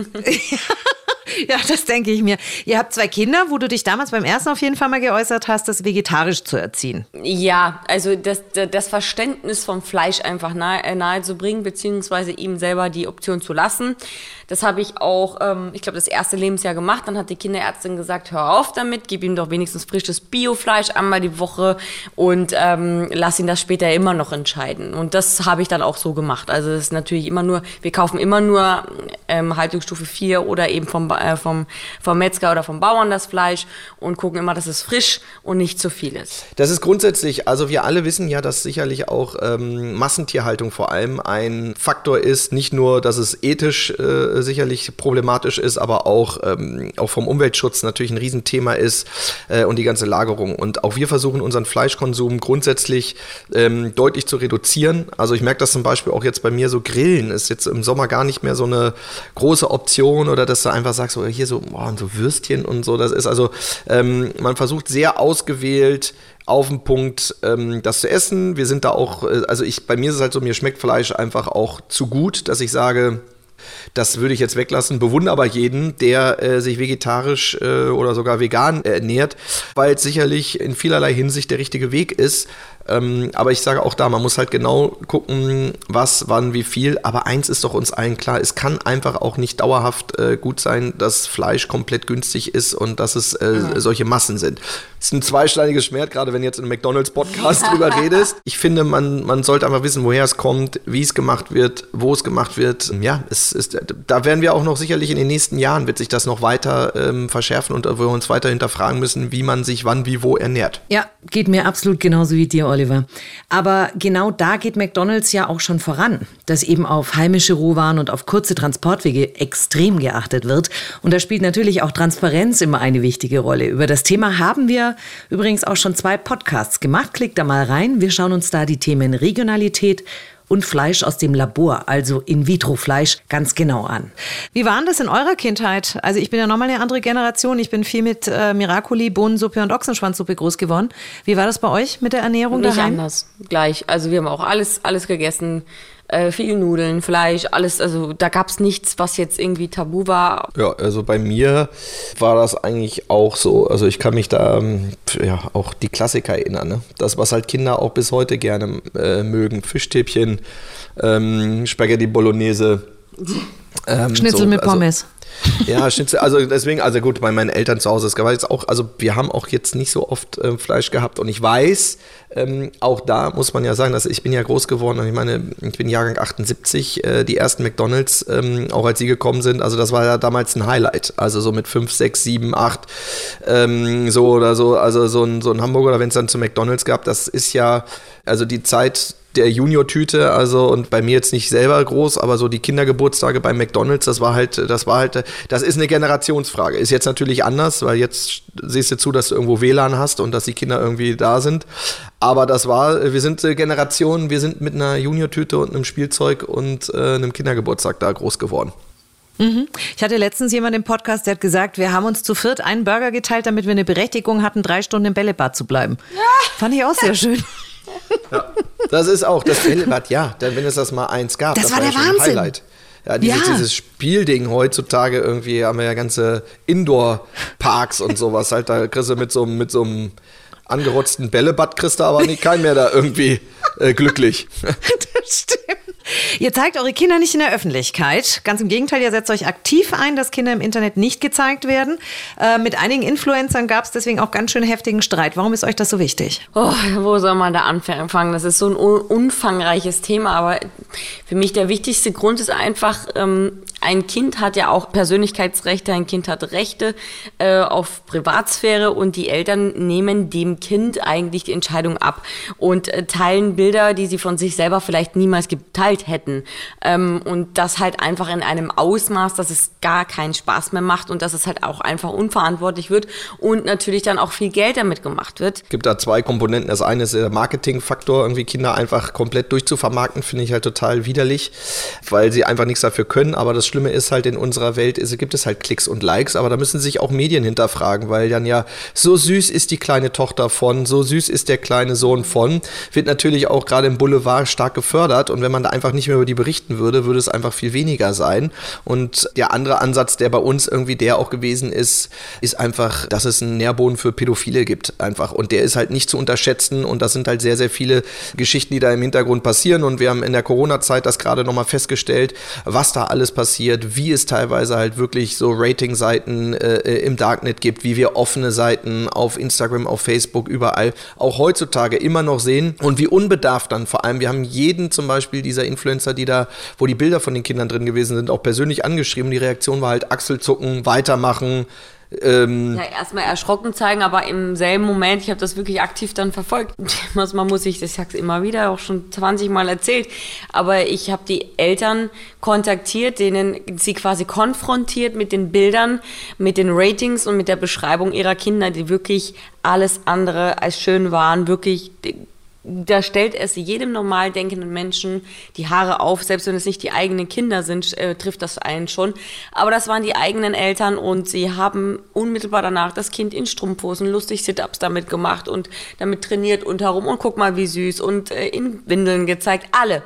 Ja, das denke ich mir. Ihr habt 2 Kinder, wo du dich damals beim ersten auf jeden Fall mal geäußert hast, das vegetarisch zu erziehen. Ja, also das Verständnis vom Fleisch einfach nahe zu bringen, beziehungsweise ihm selber die Option zu lassen. Das habe ich auch, ich glaube, das erste Lebensjahr gemacht. Dann hat die Kinderärztin gesagt, hör auf damit, gib ihm doch wenigstens frisches Biofleisch einmal die Woche und lass ihn das später immer noch entscheiden. Und das habe ich dann auch so gemacht. Also das ist natürlich immer nur, wir kaufen immer nur Haltungsstufe 4 oder eben vom Metzger oder vom Bauern das Fleisch und gucken immer, dass es frisch und nicht zu viel ist. Das ist grundsätzlich, also wir alle wissen ja, dass sicherlich auch Massentierhaltung vor allem ein Faktor ist, nicht nur, dass es ethisch sicherlich problematisch ist, aber auch vom Umweltschutz natürlich ein Riesenthema ist und die ganze Lagerung. Und auch wir versuchen unseren Fleischkonsum grundsätzlich deutlich zu reduzieren. Also ich merke das zum Beispiel auch jetzt bei mir, so Grillen ist jetzt im Sommer gar nicht mehr so eine große Option oder dass du einfach sagst, so, hier so Würstchen und so, das ist also, man versucht sehr ausgewählt auf den Punkt, das zu essen. Wir sind da auch, bei mir ist es halt so, mir schmeckt Fleisch einfach auch zu gut, dass ich sage, das würde ich jetzt weglassen, bewundere aber jeden, der sich vegetarisch oder sogar vegan ernährt, weil es sicherlich in vielerlei Hinsicht der richtige Weg ist. Aber ich sage auch da, man muss halt genau gucken, was, wann, wie viel. Aber eins ist doch uns allen klar, es kann einfach auch nicht dauerhaft gut sein, dass Fleisch komplett günstig ist und dass es solche Massen sind. Es ist ein zweischneidiges Schwert, gerade wenn du jetzt in einem McDonald's-Podcast drüber redest. Ich finde, man sollte einfach wissen, woher es kommt, wie es gemacht wird, wo es gemacht wird. Ja, da werden wir auch noch sicherlich in den nächsten Jahren, wird sich das noch weiter verschärfen und wir uns weiter hinterfragen müssen, wie man sich wann, wie, wo ernährt. Ja, geht mir absolut genauso wie dir, Oliver. Aber genau da geht McDonald's ja auch schon voran, dass eben auf heimische Rohwaren und auf kurze Transportwege extrem geachtet wird. Und da spielt natürlich auch Transparenz immer eine wichtige Rolle. Über das Thema haben wir übrigens auch schon 2 Podcasts gemacht. Klickt da mal rein. Wir schauen uns da die Themen Regionalität und Fleisch aus dem Labor, also In-vitro-Fleisch, ganz genau an. Wie war denn das in eurer Kindheit? Also ich bin ja nochmal eine andere Generation. Ich bin viel mit Miracoli, Bohnensuppe und Ochsenschwanzsuppe groß geworden. Wie war das bei euch mit der Ernährung Nicht daheim? anders, gleich. Also wir haben auch alles gegessen. Viel Nudeln, Fleisch, alles. Also da gab es nichts, was jetzt irgendwie tabu war. Ja, also bei mir war das eigentlich auch so. Also ich kann mich da auch die Klassiker erinnern. Ne? Das, was halt Kinder auch bis heute gerne mögen. Fischstäbchen, Spaghetti Bolognese. Schnitzel mit Pommes. Ja, Schnitzel, also deswegen, also gut, bei meinen Eltern zu Hause, es gab jetzt auch, also wir haben auch jetzt nicht so oft Fleisch gehabt und ich weiß, auch da muss man ja sagen, dass ich bin ja groß geworden und ich meine, ich bin Jahrgang 78, die ersten McDonald's, auch als sie gekommen sind, also das war ja damals ein Highlight, also so mit 5, 6, 7, 8, so oder so, also so ein Hamburger oder wenn es dann zu McDonald's gab, das ist ja, also die Zeit der Junior-Tüte, also und bei mir jetzt nicht selber groß, aber so die Kindergeburtstage bei McDonald's, das ist eine Generationsfrage. Ist jetzt natürlich anders, weil jetzt siehst du zu, dass du irgendwo WLAN hast und dass die Kinder irgendwie da sind. Aber wir sind Generationen, wir sind mit einer Junior-Tüte und einem Spielzeug und einem Kindergeburtstag da groß geworden. Ich hatte letztens jemanden im Podcast, der hat gesagt, wir haben uns zu 4 einen Burger geteilt, damit wir eine Berechtigung hatten, 3 Stunden im Bällebad zu bleiben. Ja. Fand ich auch sehr schön. Ja, das ist auch das Bällebad, ja, wenn es das mal eins gab. Das war der ja schon Wahnsinn. Ein Highlight. Ja, dieses Spielding heutzutage irgendwie, haben wir ja ganze Indoor-Parks und sowas halt, da kriegst du mit so einem angerotzten Bällebad kriegst du aber keinen mehr da irgendwie glücklich. Das stimmt. Ihr zeigt eure Kinder nicht in der Öffentlichkeit. Ganz im Gegenteil, ihr setzt euch aktiv ein, dass Kinder im Internet nicht gezeigt werden. Mit einigen Influencern gab es deswegen auch ganz schön heftigen Streit. Warum ist euch das so wichtig? Oh, wo soll man da anfangen? Das ist so ein umfangreiches Thema, aber für mich der wichtigste Grund ist einfach, ein Kind hat ja auch Persönlichkeitsrechte, ein Kind hat Rechte auf Privatsphäre und die Eltern nehmen dem Kind eigentlich die Entscheidung ab und teilen Bilder, die sie von sich selber vielleicht niemals geteilt hätten. Und das halt einfach in einem Ausmaß, dass es gar keinen Spaß mehr macht und dass es halt auch einfach unverantwortlich wird und natürlich dann auch viel Geld damit gemacht wird. Es gibt da 2 Komponenten. Das eine ist der Marketingfaktor, irgendwie Kinder einfach komplett durchzuvermarkten, finde ich halt total widerlich, weil sie einfach nichts dafür können. Aber das Schlimme ist halt, in unserer Welt gibt es halt Klicks und Likes, aber da müssen sich auch Medien hinterfragen, weil dann ja, so süß ist die kleine Tochter von, so süß ist der kleine Sohn von, wird natürlich auch gerade im Boulevard stark gefördert und wenn man da einfach nicht mehr über die berichten würde, würde es einfach viel weniger sein. Und der andere Ansatz, der bei uns irgendwie der auch gewesen ist einfach, dass es einen Nährboden für Pädophile gibt einfach und der ist halt nicht zu unterschätzen und das sind halt sehr, sehr viele Geschichten, die da im Hintergrund passieren und wir haben in der Corona-Zeit das gerade nochmal festgestellt, was da alles passiert, wie es teilweise halt wirklich so Rating-Seiten im Darknet gibt, wie wir offene Seiten auf Instagram, auf Facebook, überall auch heutzutage immer noch sehen und wie unbedarft dann vor allem, wir haben jeden zum Beispiel dieser Influencer, die da, wo die Bilder von den Kindern drin gewesen sind, auch persönlich angeschrieben. Die Reaktion war halt Achselzucken, weitermachen. Ja, erstmal erschrocken zeigen, aber im selben Moment, ich habe das wirklich aktiv dann verfolgt. Man muss sich, ich sag's immer wieder, auch schon 20 Mal erzählt, aber ich habe die Eltern kontaktiert, denen sie quasi konfrontiert mit den Bildern, mit den Ratings und mit der Beschreibung ihrer Kinder, die wirklich alles andere als schön waren, wirklich. Da stellt es jedem normal denkenden Menschen die Haare auf, selbst wenn es nicht die eigenen Kinder sind, trifft das einen schon. Aber das waren die eigenen Eltern und sie haben unmittelbar danach das Kind in Strumpfhosen lustig Sit-Ups damit gemacht und damit trainiert und herum und guck mal wie süß und in Windeln gezeigt.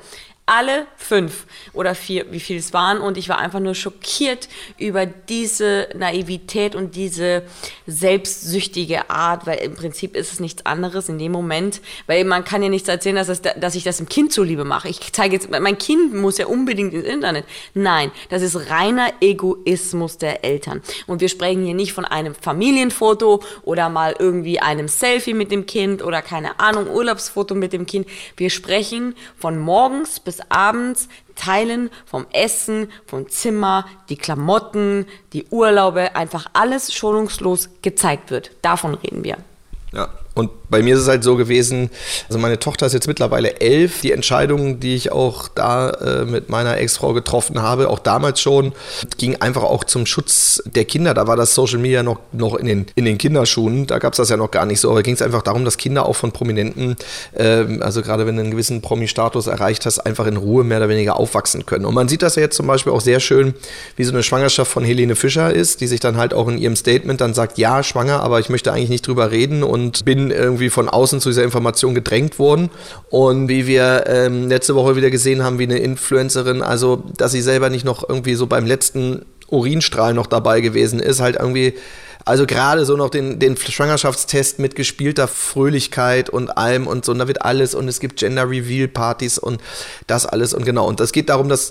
Alle 5 oder 4, wie viel es waren. Und ich war einfach nur schockiert über diese Naivität und diese selbstsüchtige Art, weil im Prinzip ist es nichts anderes in dem Moment, weil man kann ja nichts erzählen, dass ich das dem Kind zuliebe mache. Ich zeige jetzt, mein Kind muss ja unbedingt ins Internet. Nein, das ist reiner Egoismus der Eltern. Und wir sprechen hier nicht von einem Familienfoto oder mal irgendwie einem Selfie mit dem Kind oder keine Ahnung, Urlaubsfoto mit dem Kind. Wir sprechen von morgens bis abends, Teilen vom Essen, vom Zimmer, die Klamotten, die Urlaube, einfach alles schonungslos gezeigt wird. Davon reden wir. Ja. Und bei mir ist es halt so gewesen, also meine Tochter ist jetzt mittlerweile 11. Die Entscheidung, die ich auch da mit meiner Ex-Frau getroffen habe, auch damals schon, ging einfach auch zum Schutz der Kinder. Da war das Social Media noch in den Kinderschuhen. Da gab es das ja noch gar nicht so. Aber ging es einfach darum, dass Kinder auch von Prominenten, also gerade wenn du einen gewissen Promi-Status erreicht hast, einfach in Ruhe mehr oder weniger aufwachsen können. Und man sieht das ja jetzt zum Beispiel auch sehr schön, wie so eine Schwangerschaft von Helene Fischer ist, die sich dann halt auch in ihrem Statement dann sagt, ja, schwanger, aber ich möchte eigentlich nicht drüber reden und bin irgendwie von außen zu dieser Information gedrängt worden. Und wie wir letzte Woche wieder gesehen haben, wie eine Influencerin, also dass sie selber nicht noch irgendwie so beim letzten Urinstrahl noch dabei gewesen ist, halt irgendwie, also gerade so noch den Schwangerschaftstest mit gespielter Fröhlichkeit und allem und so, und da wird alles und es gibt Gender-Reveal-Partys und das alles und genau. Und das geht darum, dass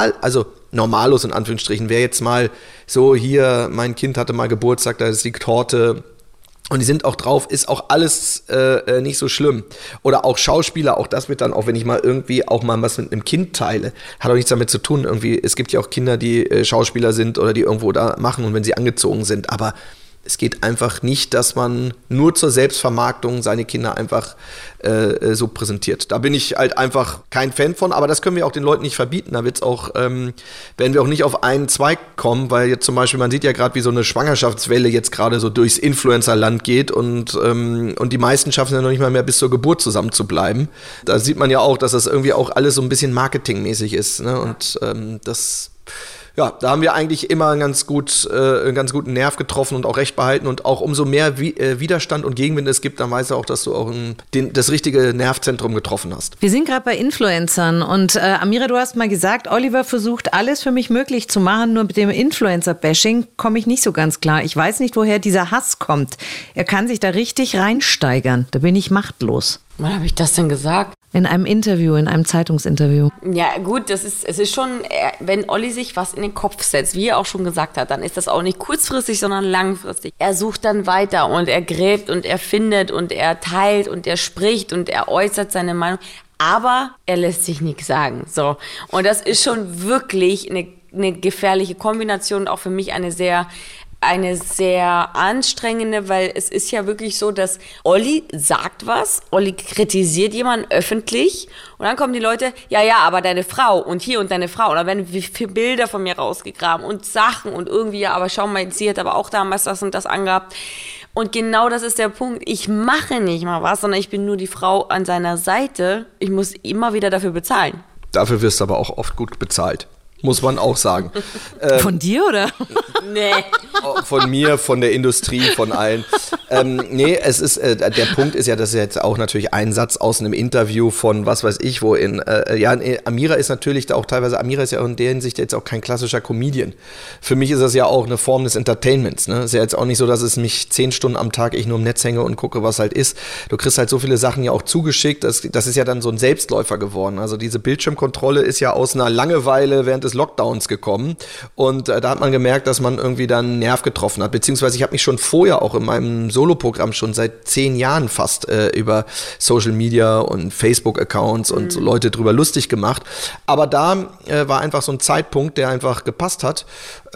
normalos in Anführungsstrichen, wer jetzt mal so hier, mein Kind hatte mal Geburtstag, da ist die Torte, und die sind auch drauf, ist auch alles nicht so schlimm. Oder auch Schauspieler, auch das wird dann, auch wenn ich mal irgendwie auch mal was mit einem Kind teile, hat auch nichts damit zu tun. Irgendwie, es gibt ja auch Kinder, die Schauspieler sind oder die irgendwo da machen und wenn sie angezogen sind. Aber es geht einfach nicht, dass man nur zur Selbstvermarktung seine Kinder einfach so präsentiert. Da bin ich halt einfach kein Fan von, aber das können wir auch den Leuten nicht verbieten. Da wird's auch, werden wir auch nicht auf einen Zweig kommen, weil jetzt zum Beispiel, man sieht ja gerade, wie so eine Schwangerschaftswelle jetzt gerade so durchs Influencerland geht und die meisten schaffen ja noch nicht mal mehr bis zur Geburt zusammen zu bleiben. Da sieht man ja auch, dass das irgendwie auch alles so ein bisschen marketingmäßig ist, ne? Und das ja, da haben wir eigentlich immer einen ganz guten Nerv getroffen und auch recht behalten. Und auch umso mehr Widerstand und Gegenwind es gibt, dann weißt du auch, dass du auch das richtige Nervzentrum getroffen hast. Wir sind gerade bei Influencern und Amira, du hast mal gesagt, Oliver versucht alles für mich möglich zu machen, nur mit dem Influencer-Bashing komme ich nicht so ganz klar. Ich weiß nicht, woher dieser Hass kommt. Er kann sich da richtig reinsteigern. Da bin ich machtlos. Wann habe ich das denn gesagt? In einem Interview, in einem Zeitungsinterview. Ja gut, es ist schon, wenn Olli sich was in den Kopf setzt, wie er auch schon gesagt hat, dann ist das auch nicht kurzfristig, sondern langfristig. Er sucht dann weiter und er gräbt und er findet und er teilt und er spricht und er äußert seine Meinung, aber er lässt sich nichts sagen. So. Und das ist schon wirklich eine gefährliche Kombination, auch für mich eine sehr anstrengende, weil es ist ja wirklich so, dass Olli sagt was, Olli kritisiert jemanden öffentlich und dann kommen die Leute, ja, aber deine Frau und hier und deine Frau, oder werden wie viele Bilder von mir rausgegraben und Sachen und irgendwie, ja, aber schau mal, sie hat aber auch damals das und das angehabt. Und genau das ist der Punkt. Ich mache nicht mal was, sondern ich bin nur die Frau an seiner Seite. Ich muss immer wieder dafür bezahlen. Dafür wirst du aber auch oft gut bezahlt. Muss man auch sagen. Von dir, oder? Nee. Von mir, von der Industrie, von allen. Nee, es ist, der Punkt ist ja, das ist jetzt auch natürlich ein Satz aus einem Interview von, was weiß ich, wo Amira ist natürlich auch teilweise, Amira ist ja in der Hinsicht jetzt auch kein klassischer Comedian. Für mich ist das ja auch eine Form des Entertainments, ne? Ist ja jetzt auch nicht so, dass es mich 10 Stunden am Tag ich nur im Netz hänge und gucke, was halt ist. Du kriegst halt so viele Sachen ja auch zugeschickt, das ist ja dann so ein Selbstläufer geworden. Also diese Bildschirmkontrolle ist ja aus einer Langeweile während des Lockdowns gekommen und da hat man gemerkt, dass man irgendwie dann einen Nerv getroffen hat, beziehungsweise ich habe mich schon vorher auch in meinem Soloprogramm schon seit 10 Jahren fast über Social Media und Facebook-Accounts und so Leute drüber lustig gemacht, aber da war einfach so ein Zeitpunkt, der einfach gepasst hat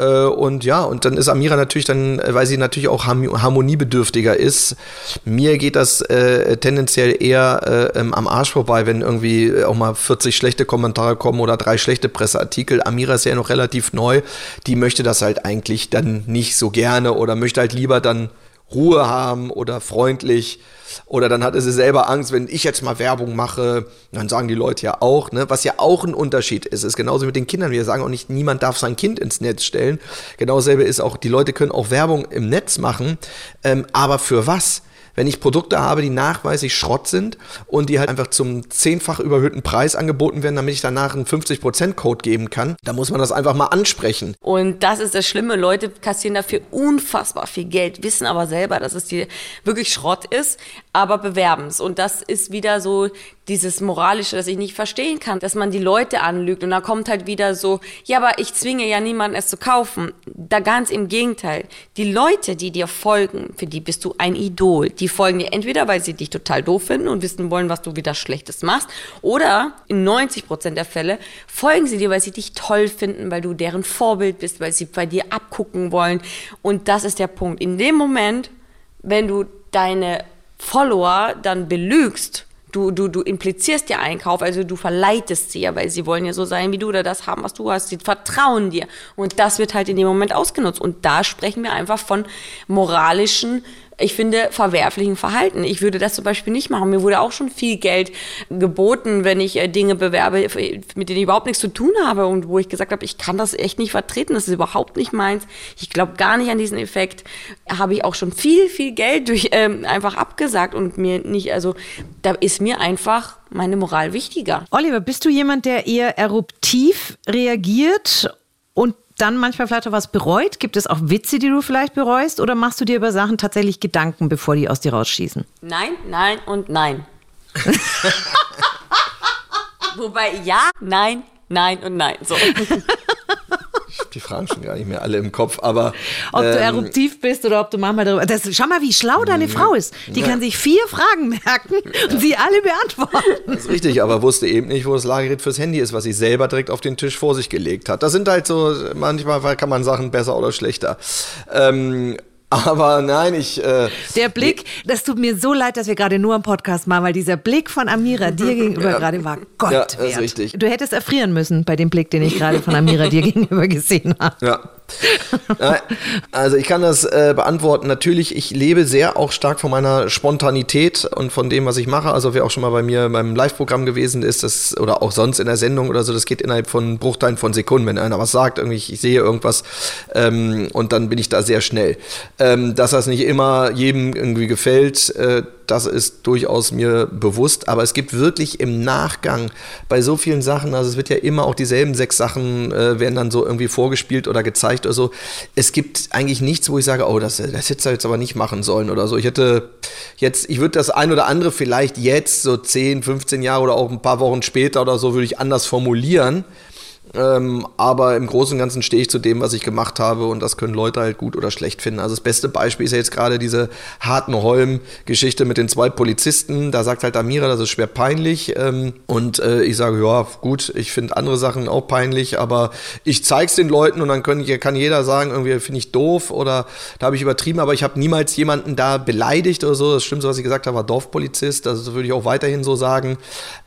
und dann ist Amira natürlich dann, weil sie natürlich auch harmoniebedürftiger ist, mir geht das tendenziell eher am Arsch vorbei, wenn irgendwie auch mal 40 schlechte Kommentare kommen oder 3 schlechte Presseartikel. Amira ist ja noch relativ neu, die möchte das halt eigentlich dann nicht so gerne oder möchte halt lieber dann Ruhe haben oder freundlich oder dann hatte sie selber Angst, wenn ich jetzt mal Werbung mache, dann sagen die Leute ja auch, ne, was ja auch ein Unterschied ist genauso mit den Kindern, wir sagen auch nicht, niemand darf sein Kind ins Netz stellen, genau dasselbe ist auch, die Leute können auch Werbung im Netz machen, aber für was? Wenn ich Produkte habe, die nachweislich Schrott sind und die halt einfach zum 10-fach überhöhten Preis angeboten werden, damit ich danach einen 50%-Code geben kann, dann muss man das einfach mal ansprechen. Und das ist das Schlimme. Leute kassieren dafür unfassbar viel Geld, wissen aber selber, dass es wirklich Schrott ist, aber bewerben es. Und das ist wieder so dieses Moralische, das ich nicht verstehen kann, dass man die Leute anlügt. Und da kommt halt wieder so, ja, aber ich zwinge ja niemanden, es zu kaufen. Da ganz im Gegenteil. Die Leute, die dir folgen, für die bist du ein Idol. Die folgen dir entweder, weil sie dich total doof finden und wissen wollen, was du wieder Schlechtes machst, oder in 90% der Fälle folgen sie dir, weil sie dich toll finden, weil du deren Vorbild bist, weil sie bei dir abgucken wollen. Und das ist der Punkt. In dem Moment, wenn du deine Follower dann belügst, du implizierst dir Einkauf, also du verleitest sie ja, weil sie wollen ja so sein wie du oder das haben, was du hast, sie vertrauen dir. Und das wird halt in dem Moment ausgenutzt. Und da sprechen wir einfach von moralischen, ich finde, verwerflichen Verhalten. Ich würde das zum Beispiel nicht machen. Mir wurde auch schon viel Geld geboten, wenn ich Dinge bewerbe, mit denen ich überhaupt nichts zu tun habe und wo ich gesagt habe, ich kann das echt nicht vertreten, das ist überhaupt nicht meins. Ich glaube gar nicht an diesen Effekt. Habe ich auch schon viel, viel Geld durch einfach abgesagt und mir nicht, also da ist mir einfach meine Moral wichtiger. Oliver, bist du jemand, der eher eruptiv reagiert und dann manchmal vielleicht auch was bereut? Gibt es auch Witze, die du vielleicht bereust? Oder machst du dir über Sachen tatsächlich Gedanken, bevor die aus dir rausschießen? Nein, nein und nein. Wobei ja, nein, nein und nein. So. Ich habe die Fragen schon gar nicht mehr alle im Kopf, aber... Ob du eruptiv bist oder ob du manchmal darüber... Schau mal, wie schlau deine Frau ist. Die kann sich 4 Fragen merken und sie alle beantworten. Das ist richtig, aber wusste eben nicht, wo das Ladegerät fürs Handy ist, was sie selber direkt auf den Tisch vor sich gelegt hat. Das sind halt so, manchmal kann man Sachen besser oder schlechter. Aber nein, der Blick, das tut mir so leid, dass wir gerade nur am Podcast machen, weil dieser Blick von Amira dir gegenüber gerade war Gold wert. Das ist richtig. Du hättest erfrieren müssen bei dem Blick, den ich gerade von Amira dir gegenüber gesehen habe. Ja. Also ich kann das beantworten. Natürlich, ich lebe sehr auch stark von meiner Spontanität und von dem, was ich mache. Also wer auch schon mal bei mir beim Live-Programm gewesen ist, das, oder auch sonst in der Sendung oder so, das geht innerhalb von Bruchteilen von Sekunden. Wenn einer was sagt, irgendwie ich sehe irgendwas und dann bin ich da sehr schnell. Dass das nicht immer jedem irgendwie gefällt, das ist durchaus mir bewusst, aber es gibt wirklich im Nachgang bei so vielen Sachen, also es wird ja immer auch dieselben 6 Sachen werden dann so irgendwie vorgespielt oder gezeigt oder so. Es gibt eigentlich nichts, wo ich sage, oh, das hättest du jetzt aber nicht machen sollen oder so. Ich würde das ein oder andere vielleicht jetzt, so 10, 15 Jahre oder auch ein paar Wochen später oder so, würde ich anders formulieren. Aber im Großen und Ganzen stehe ich zu dem, was ich gemacht habe und das können Leute halt gut oder schlecht finden. Also das beste Beispiel ist ja jetzt gerade diese Hartenholm-Geschichte mit den 2 Polizisten. Da sagt halt Amira, das ist schwer peinlich und ich sage, ja gut, ich finde andere Sachen auch peinlich, aber ich zeig's den Leuten und dann kann jeder sagen, irgendwie finde ich doof oder da habe ich übertrieben, aber ich habe niemals jemanden da beleidigt oder so. Das Schlimmste, was ich gesagt habe, war Dorfpolizist, also das würde ich auch weiterhin so sagen.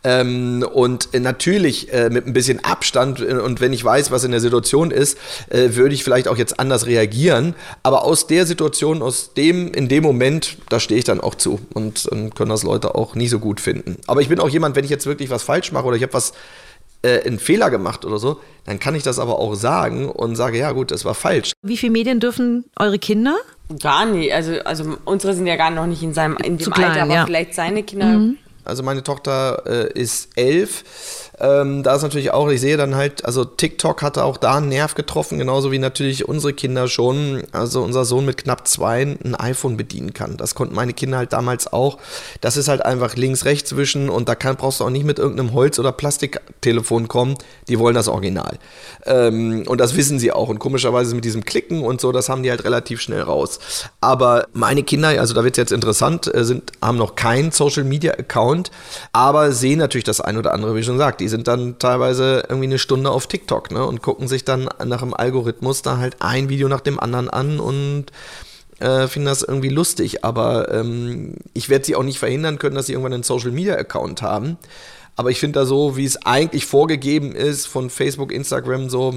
Und natürlich mit ein bisschen Abstand und wenn ich weiß, was in der Situation ist, würde ich vielleicht auch jetzt anders reagieren. Aber aus der Situation, in dem Moment, da stehe ich dann auch zu. Und dann können das Leute auch nie so gut finden. Aber ich bin auch jemand, wenn ich jetzt wirklich was falsch mache oder ich habe einen Fehler gemacht oder so, dann kann ich das aber auch sagen und sage, ja gut, das war falsch. Wie viele Medien dürfen eure Kinder? Gar nicht. Also unsere sind ja gar noch nicht in dem klein, Alter, aber ja. vielleicht seine Kinder. Mhm. Also meine Tochter ist 11. Da ist natürlich auch, ich sehe dann halt, also TikTok hatte auch da einen Nerv getroffen, genauso wie natürlich unsere Kinder schon, also unser Sohn mit knapp 2 ein iPhone bedienen kann. Das konnten meine Kinder halt damals auch. Das ist halt einfach links, rechts wischen und da brauchst du auch nicht mit irgendeinem Holz- oder Plastiktelefon kommen. Die wollen das Original. Und das wissen sie auch. Und komischerweise mit diesem Klicken und so, das haben die halt relativ schnell raus. Aber meine Kinder, also da wird es jetzt interessant, haben noch keinen Social-Media-Account, aber sehen natürlich das ein oder andere, wie schon gesagt. Die sind dann teilweise irgendwie eine Stunde auf TikTok, ne, und gucken sich dann nach dem Algorithmus da halt ein Video nach dem anderen an und finden das irgendwie lustig. Aber ich werde sie auch nicht verhindern können, dass sie irgendwann einen Social-Media-Account haben. Aber ich finde da so, wie es eigentlich vorgegeben ist von Facebook, Instagram, so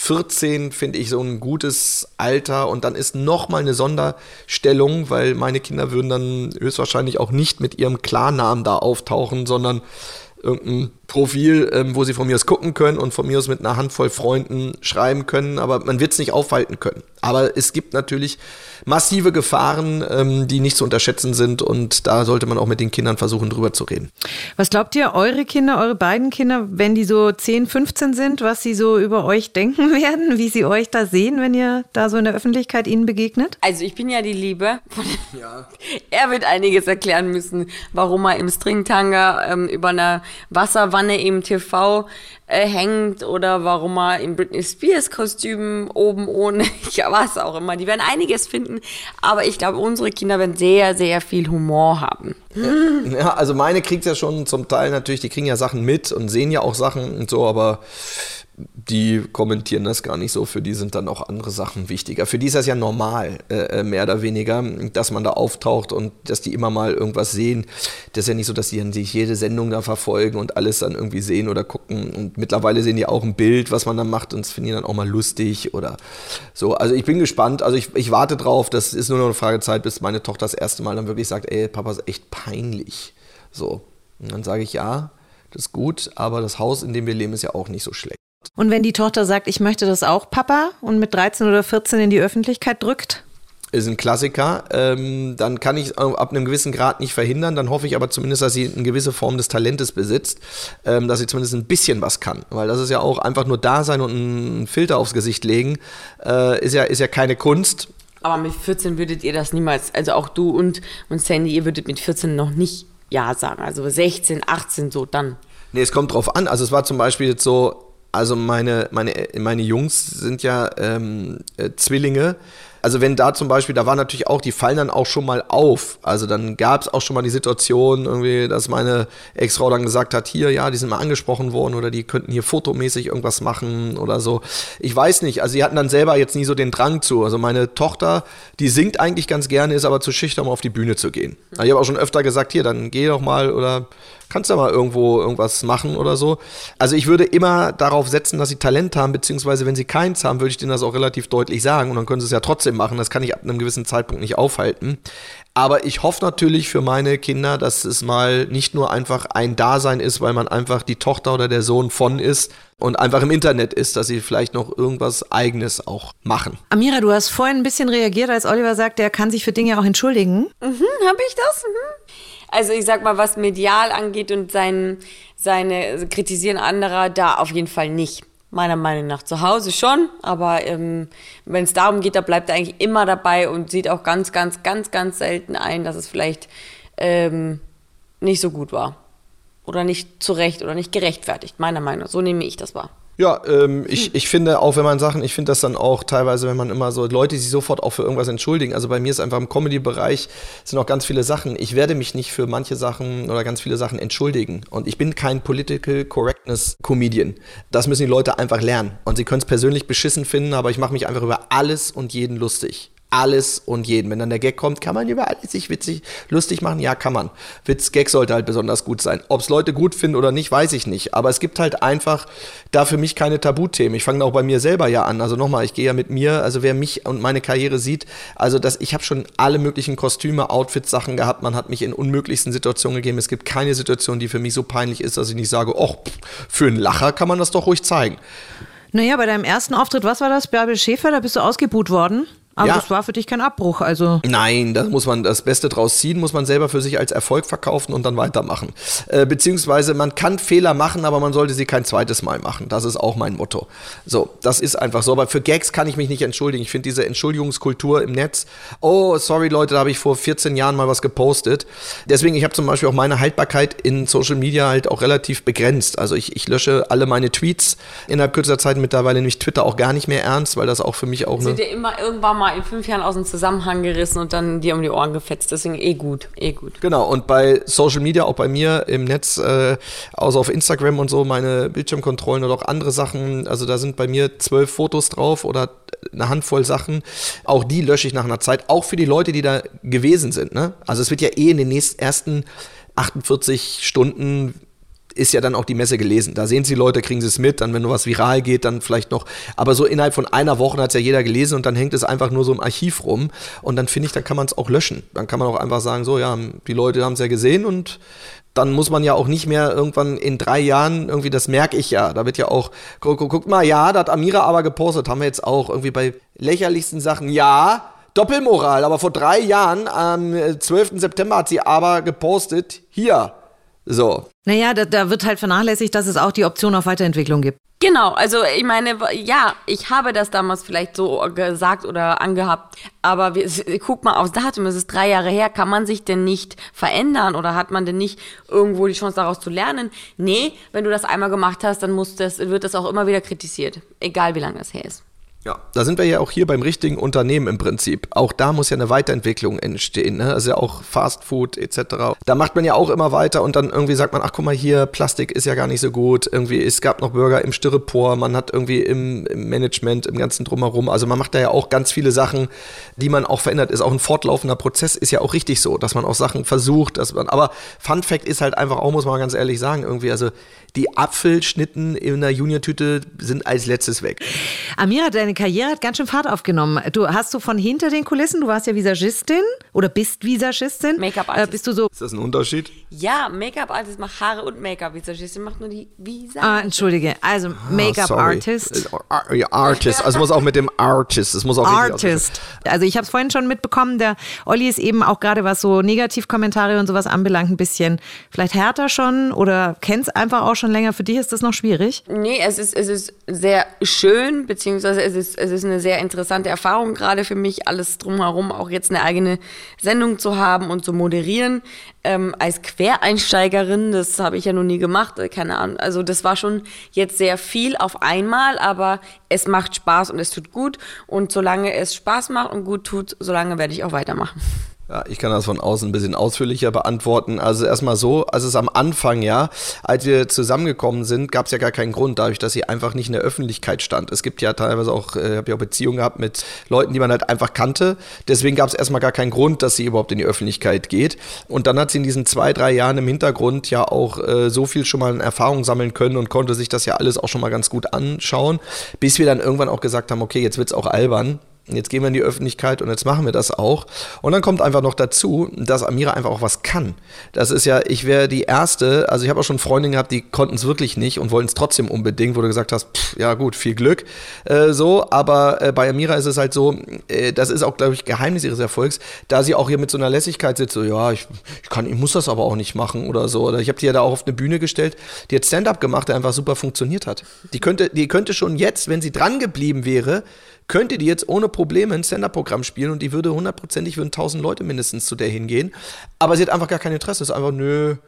14 finde ich so ein gutes Alter und dann ist nochmal eine Sonderstellung, weil meine Kinder würden dann höchstwahrscheinlich auch nicht mit ihrem Klarnamen da auftauchen, sondern irgendein Profil, wo sie von mir aus gucken können und von mir aus mit einer Handvoll Freunden schreiben können, aber man wird es nicht aufhalten können. Aber es gibt natürlich massive Gefahren, die nicht zu unterschätzen sind und da sollte man auch mit den Kindern versuchen, drüber zu reden. Was glaubt ihr, eure beiden Kinder, wenn die so 10, 15 sind, was sie so über euch denken werden, wie sie euch da sehen, wenn ihr da so in der Öffentlichkeit ihnen begegnet? Also ich bin ja die Liebe. Ja. Er wird einiges erklären müssen, warum er im Stringtanga über einer Wasserwanne im TV hängt oder warum er im Britney Spears Kostüm oben ohne, ja was auch immer. Die werden einiges finden, aber ich glaube, unsere Kinder werden sehr, sehr viel Humor haben. Ja, also meine kriegt ja schon zum Teil natürlich, die kriegen ja Sachen mit und sehen ja auch Sachen und so, aber die kommentieren das gar nicht so. Für die sind dann auch andere Sachen wichtiger. Für die ist das ja normal, mehr oder weniger, dass man da auftaucht und dass die immer mal irgendwas sehen. Das ist ja nicht so, dass die dann sich jede Sendung da verfolgen und alles dann irgendwie sehen oder gucken. Und mittlerweile sehen die auch ein Bild, was man da macht und das finden die dann auch mal lustig oder so. Also ich bin gespannt. Also ich warte drauf. Das ist nur noch eine Frage der Zeit, bis meine Tochter das erste Mal dann wirklich sagt, ey, Papa ist echt peinlich. So. Und dann sage ich, ja, das ist gut, aber das Haus, in dem wir leben, ist ja auch nicht so schlecht. Und wenn die Tochter sagt, ich möchte das auch, Papa, und mit 13 oder 14 in die Öffentlichkeit drückt? Ist ein Klassiker. Dann kann ich ab einem gewissen Grad nicht verhindern. Dann hoffe ich aber zumindest, dass sie eine gewisse Form des Talentes besitzt, dass sie zumindest ein bisschen was kann. Weil das ist ja auch einfach nur da sein und einen Filter aufs Gesicht legen, ist ja keine Kunst. Aber mit 14 würdet ihr das niemals, also auch du und Sandy, ihr würdet mit 14 noch nicht Ja sagen. Also 16, 18 so dann. Nee, es kommt drauf an. Also es war zum Beispiel jetzt so, also meine Jungs sind ja Zwillinge Also wenn da zum Beispiel, da war natürlich auch, die fallen dann auch schon mal auf. Also dann gab es auch schon mal die Situation irgendwie, dass meine Ex-Frau dann gesagt hat, hier, ja, die sind mal angesprochen worden oder die könnten hier fotomäßig irgendwas machen oder so. Ich weiß nicht, also sie hatten dann selber jetzt nie so den Drang zu. Also meine Tochter, die singt eigentlich ganz gerne, ist aber zu schüchtern, um auf die Bühne zu gehen. Ich habe auch schon öfter gesagt, hier, dann geh doch mal oder kannst du mal irgendwo irgendwas machen oder so. Also ich würde immer darauf setzen, dass sie Talent haben, beziehungsweise wenn sie keins haben, würde ich denen das auch relativ deutlich sagen und dann können sie es ja trotzdem machen. Das kann ich ab einem gewissen Zeitpunkt nicht aufhalten. Aber ich hoffe natürlich für meine Kinder, dass es mal nicht nur einfach ein Dasein ist, weil man einfach die Tochter oder der Sohn von ist und einfach im Internet ist, dass sie vielleicht noch irgendwas Eigenes auch machen. Amira, du hast vorhin ein bisschen reagiert, als Oliver sagt, er kann sich für Dinge auch entschuldigen. Habe ich das? Also ich sag mal, was medial angeht und seine Kritisieren anderer, da auf jeden Fall nicht. Meiner Meinung nach zu Hause schon, aber wenn es darum geht, da bleibt er eigentlich immer dabei und sieht auch ganz, ganz, ganz, ganz selten ein, dass es vielleicht nicht so gut war. Oder nicht zu Recht oder nicht gerechtfertigt, meiner Meinung nach. So nehme ich das wahr. Ja, ich finde auch, wenn man Sachen, ich finde das dann auch teilweise, wenn man immer so Leute, die sich sofort auch für irgendwas entschuldigen. Also bei mir ist einfach im Comedy-Bereich sind auch ganz viele Sachen. Ich werde mich nicht für manche Sachen oder ganz viele Sachen entschuldigen. Und ich bin kein Political Correctness Comedian. Das müssen die Leute einfach lernen. Und sie können es persönlich beschissen finden, aber ich mache mich einfach über alles und jeden lustig. Alles und jeden. Wenn dann der Gag kommt, kann man über alles sich witzig, lustig machen? Ja, kann man. Gag sollte halt besonders gut sein. Ob es Leute gut finden oder nicht, weiß ich nicht. Aber es gibt halt einfach da für mich keine Tabuthemen. Ich fange auch bei mir selber ja an. Also nochmal, ich gehe ja mit mir, also wer mich und meine Karriere sieht, also ich habe schon alle möglichen Kostüme, Outfits, Sachen gehabt. Man hat mich in unmöglichsten Situationen gegeben. Es gibt keine Situation, die für mich so peinlich ist, dass ich nicht sage, für einen Lacher kann man das doch ruhig zeigen. Naja, bei deinem ersten Auftritt, was war das? Bärbel Schäfer, da bist du ausgebuht worden. Aber ja. Das war für dich kein Abbruch, also. Nein, da muss man das Beste draus ziehen, muss man selber für sich als Erfolg verkaufen und dann weitermachen. Beziehungsweise man kann Fehler machen, aber man sollte sie kein zweites Mal machen. Das ist auch mein Motto. So, das ist einfach so. Aber für Gags kann ich mich nicht entschuldigen. Ich finde diese Entschuldigungskultur im Netz, sorry Leute, da habe ich vor 14 Jahren mal was gepostet. Deswegen, ich habe zum Beispiel auch meine Haltbarkeit in Social Media halt auch relativ begrenzt. Also ich lösche alle meine Tweets innerhalb kürzester Zeit, mittlerweile nämlich Twitter auch gar nicht mehr ernst, weil das auch für mich auch sind ja immer irgendwann mal in 5 Jahren aus dem Zusammenhang gerissen und dann dir um die Ohren gefetzt. Deswegen gut. Genau, und bei Social Media, auch bei mir im Netz, außer auf Instagram und so, meine Bildschirmkontrollen oder auch andere Sachen, also da sind bei mir 12 Fotos drauf oder eine Handvoll Sachen. Auch die lösche ich nach einer Zeit, auch für die Leute, die da gewesen sind. Ne? Also es wird ja in den ersten 48 Stunden ist ja dann auch die Messe gelesen. Da sehen sie Leute, kriegen sie es mit, dann wenn nur was viral geht, dann vielleicht noch. Aber so innerhalb von einer Woche hat es ja jeder gelesen und dann hängt es einfach nur so im Archiv rum. Und dann finde ich, dann kann man es auch löschen. Dann kann man auch einfach sagen, so ja, die Leute haben es ja gesehen und dann muss man ja auch nicht mehr irgendwann in 3 Jahren, irgendwie, das merke ich ja, da wird ja auch, guck mal, ja, da hat Amira aber gepostet, haben wir jetzt auch irgendwie bei lächerlichsten Sachen, ja, Doppelmoral, aber vor 3 Jahren, am 12. September hat sie aber gepostet, hier, so. Naja, da wird halt vernachlässigt, dass es auch die Option auf Weiterentwicklung gibt. Genau, also ich meine, ja, ich habe das damals vielleicht so gesagt oder angehabt, aber guck mal aufs Datum, es ist 3 Jahre her, kann man sich denn nicht verändern oder hat man denn nicht irgendwo die Chance daraus zu lernen? Nee, wenn du das einmal gemacht hast, dann wird das auch immer wieder kritisiert, egal wie lange das her ist. Ja, da sind wir ja auch hier beim richtigen Unternehmen im Prinzip. Auch da muss ja eine Weiterentwicklung entstehen, ne? Also ja auch Fast Food etc. Da macht man ja auch immer weiter und dann irgendwie sagt man, ach guck mal hier, Plastik ist ja gar nicht so gut. Irgendwie, es gab noch Burger im Styropor, man hat irgendwie im Management, im ganzen Drumherum. Also man macht da ja auch ganz viele Sachen, die man auch verändert. Ist auch ein fortlaufender Prozess, ist ja auch richtig so, dass man auch Sachen versucht, aber Fun Fact ist halt einfach auch, muss man ganz ehrlich sagen, irgendwie, also die Apfelschnitten in der Junior-Tüte sind als letztes weg. Amira, deine Karriere hat ganz schön Fahrt aufgenommen. Hast du von hinter den Kulissen, du warst ja Visagistin oder bist Visagistin. Make-up-Artist. Bist du so? Ist das ein Unterschied? Ja, Make-up-Artist macht Haare und Make-up. Visagistin macht nur die Visage. Entschuldige, also Make-up-Artist. Artist, also muss auch mit dem Artist, es muss auch Artist. Also ich habe es vorhin schon mitbekommen, der Olli ist eben auch gerade, was so Negativkommentare und sowas anbelangt, ein bisschen vielleicht härter schon oder kennt es einfach auch schon länger. Für dich ist das noch schwierig? Nee, es ist sehr schön, beziehungsweise es es ist eine sehr interessante Erfahrung gerade für mich, alles drumherum, auch jetzt eine eigene Sendung zu haben und zu moderieren. Als Quereinsteigerin, das habe ich ja noch nie gemacht, keine Ahnung. Also das war schon jetzt sehr viel auf einmal, aber es macht Spaß und es tut gut. Und solange es Spaß macht und gut tut, solange werde ich auch weitermachen. Ja, ich kann das von außen ein bisschen ausführlicher beantworten. Also erstmal so, als es am Anfang, als wir zusammengekommen sind, gab es ja gar keinen Grund, dadurch, dass sie einfach nicht in der Öffentlichkeit stand. Es gibt ja teilweise auch, ich habe ja auch Beziehungen gehabt mit Leuten, die man halt einfach kannte. Deswegen gab es erstmal gar keinen Grund, dass sie überhaupt in die Öffentlichkeit geht. Und dann hat sie in diesen 2-3 Jahren im Hintergrund ja auch so viel schon mal in Erfahrung sammeln können und konnte sich das ja alles auch schon mal ganz gut anschauen, bis wir dann irgendwann auch gesagt haben, okay, jetzt wird's auch albern. Jetzt gehen wir in die Öffentlichkeit und jetzt machen wir das auch. Und dann kommt einfach noch dazu, dass Amira einfach auch was kann. Das ist ja, ich wäre die Erste, also ich habe auch schon Freundinnen gehabt, die konnten es wirklich nicht und wollten es trotzdem unbedingt, wo du gesagt hast, ja gut, viel Glück, aber bei Amira ist es halt so, das ist auch, glaube ich, Geheimnis ihres Erfolgs, da sie auch hier mit so einer Lässigkeit sitzt, so, ja, ich muss das aber auch nicht machen oder so. Oder ich habe die ja da auch auf eine Bühne gestellt, die hat Stand-up gemacht, der einfach super funktioniert hat. Die könnte schon jetzt, wenn sie dran geblieben wäre, könnte die jetzt ohne Probleme ein Stand-Up-Programm spielen und die würden 1000 Leute mindestens zu der hingehen. Aber sie hat einfach gar kein Interesse. Es ist einfach,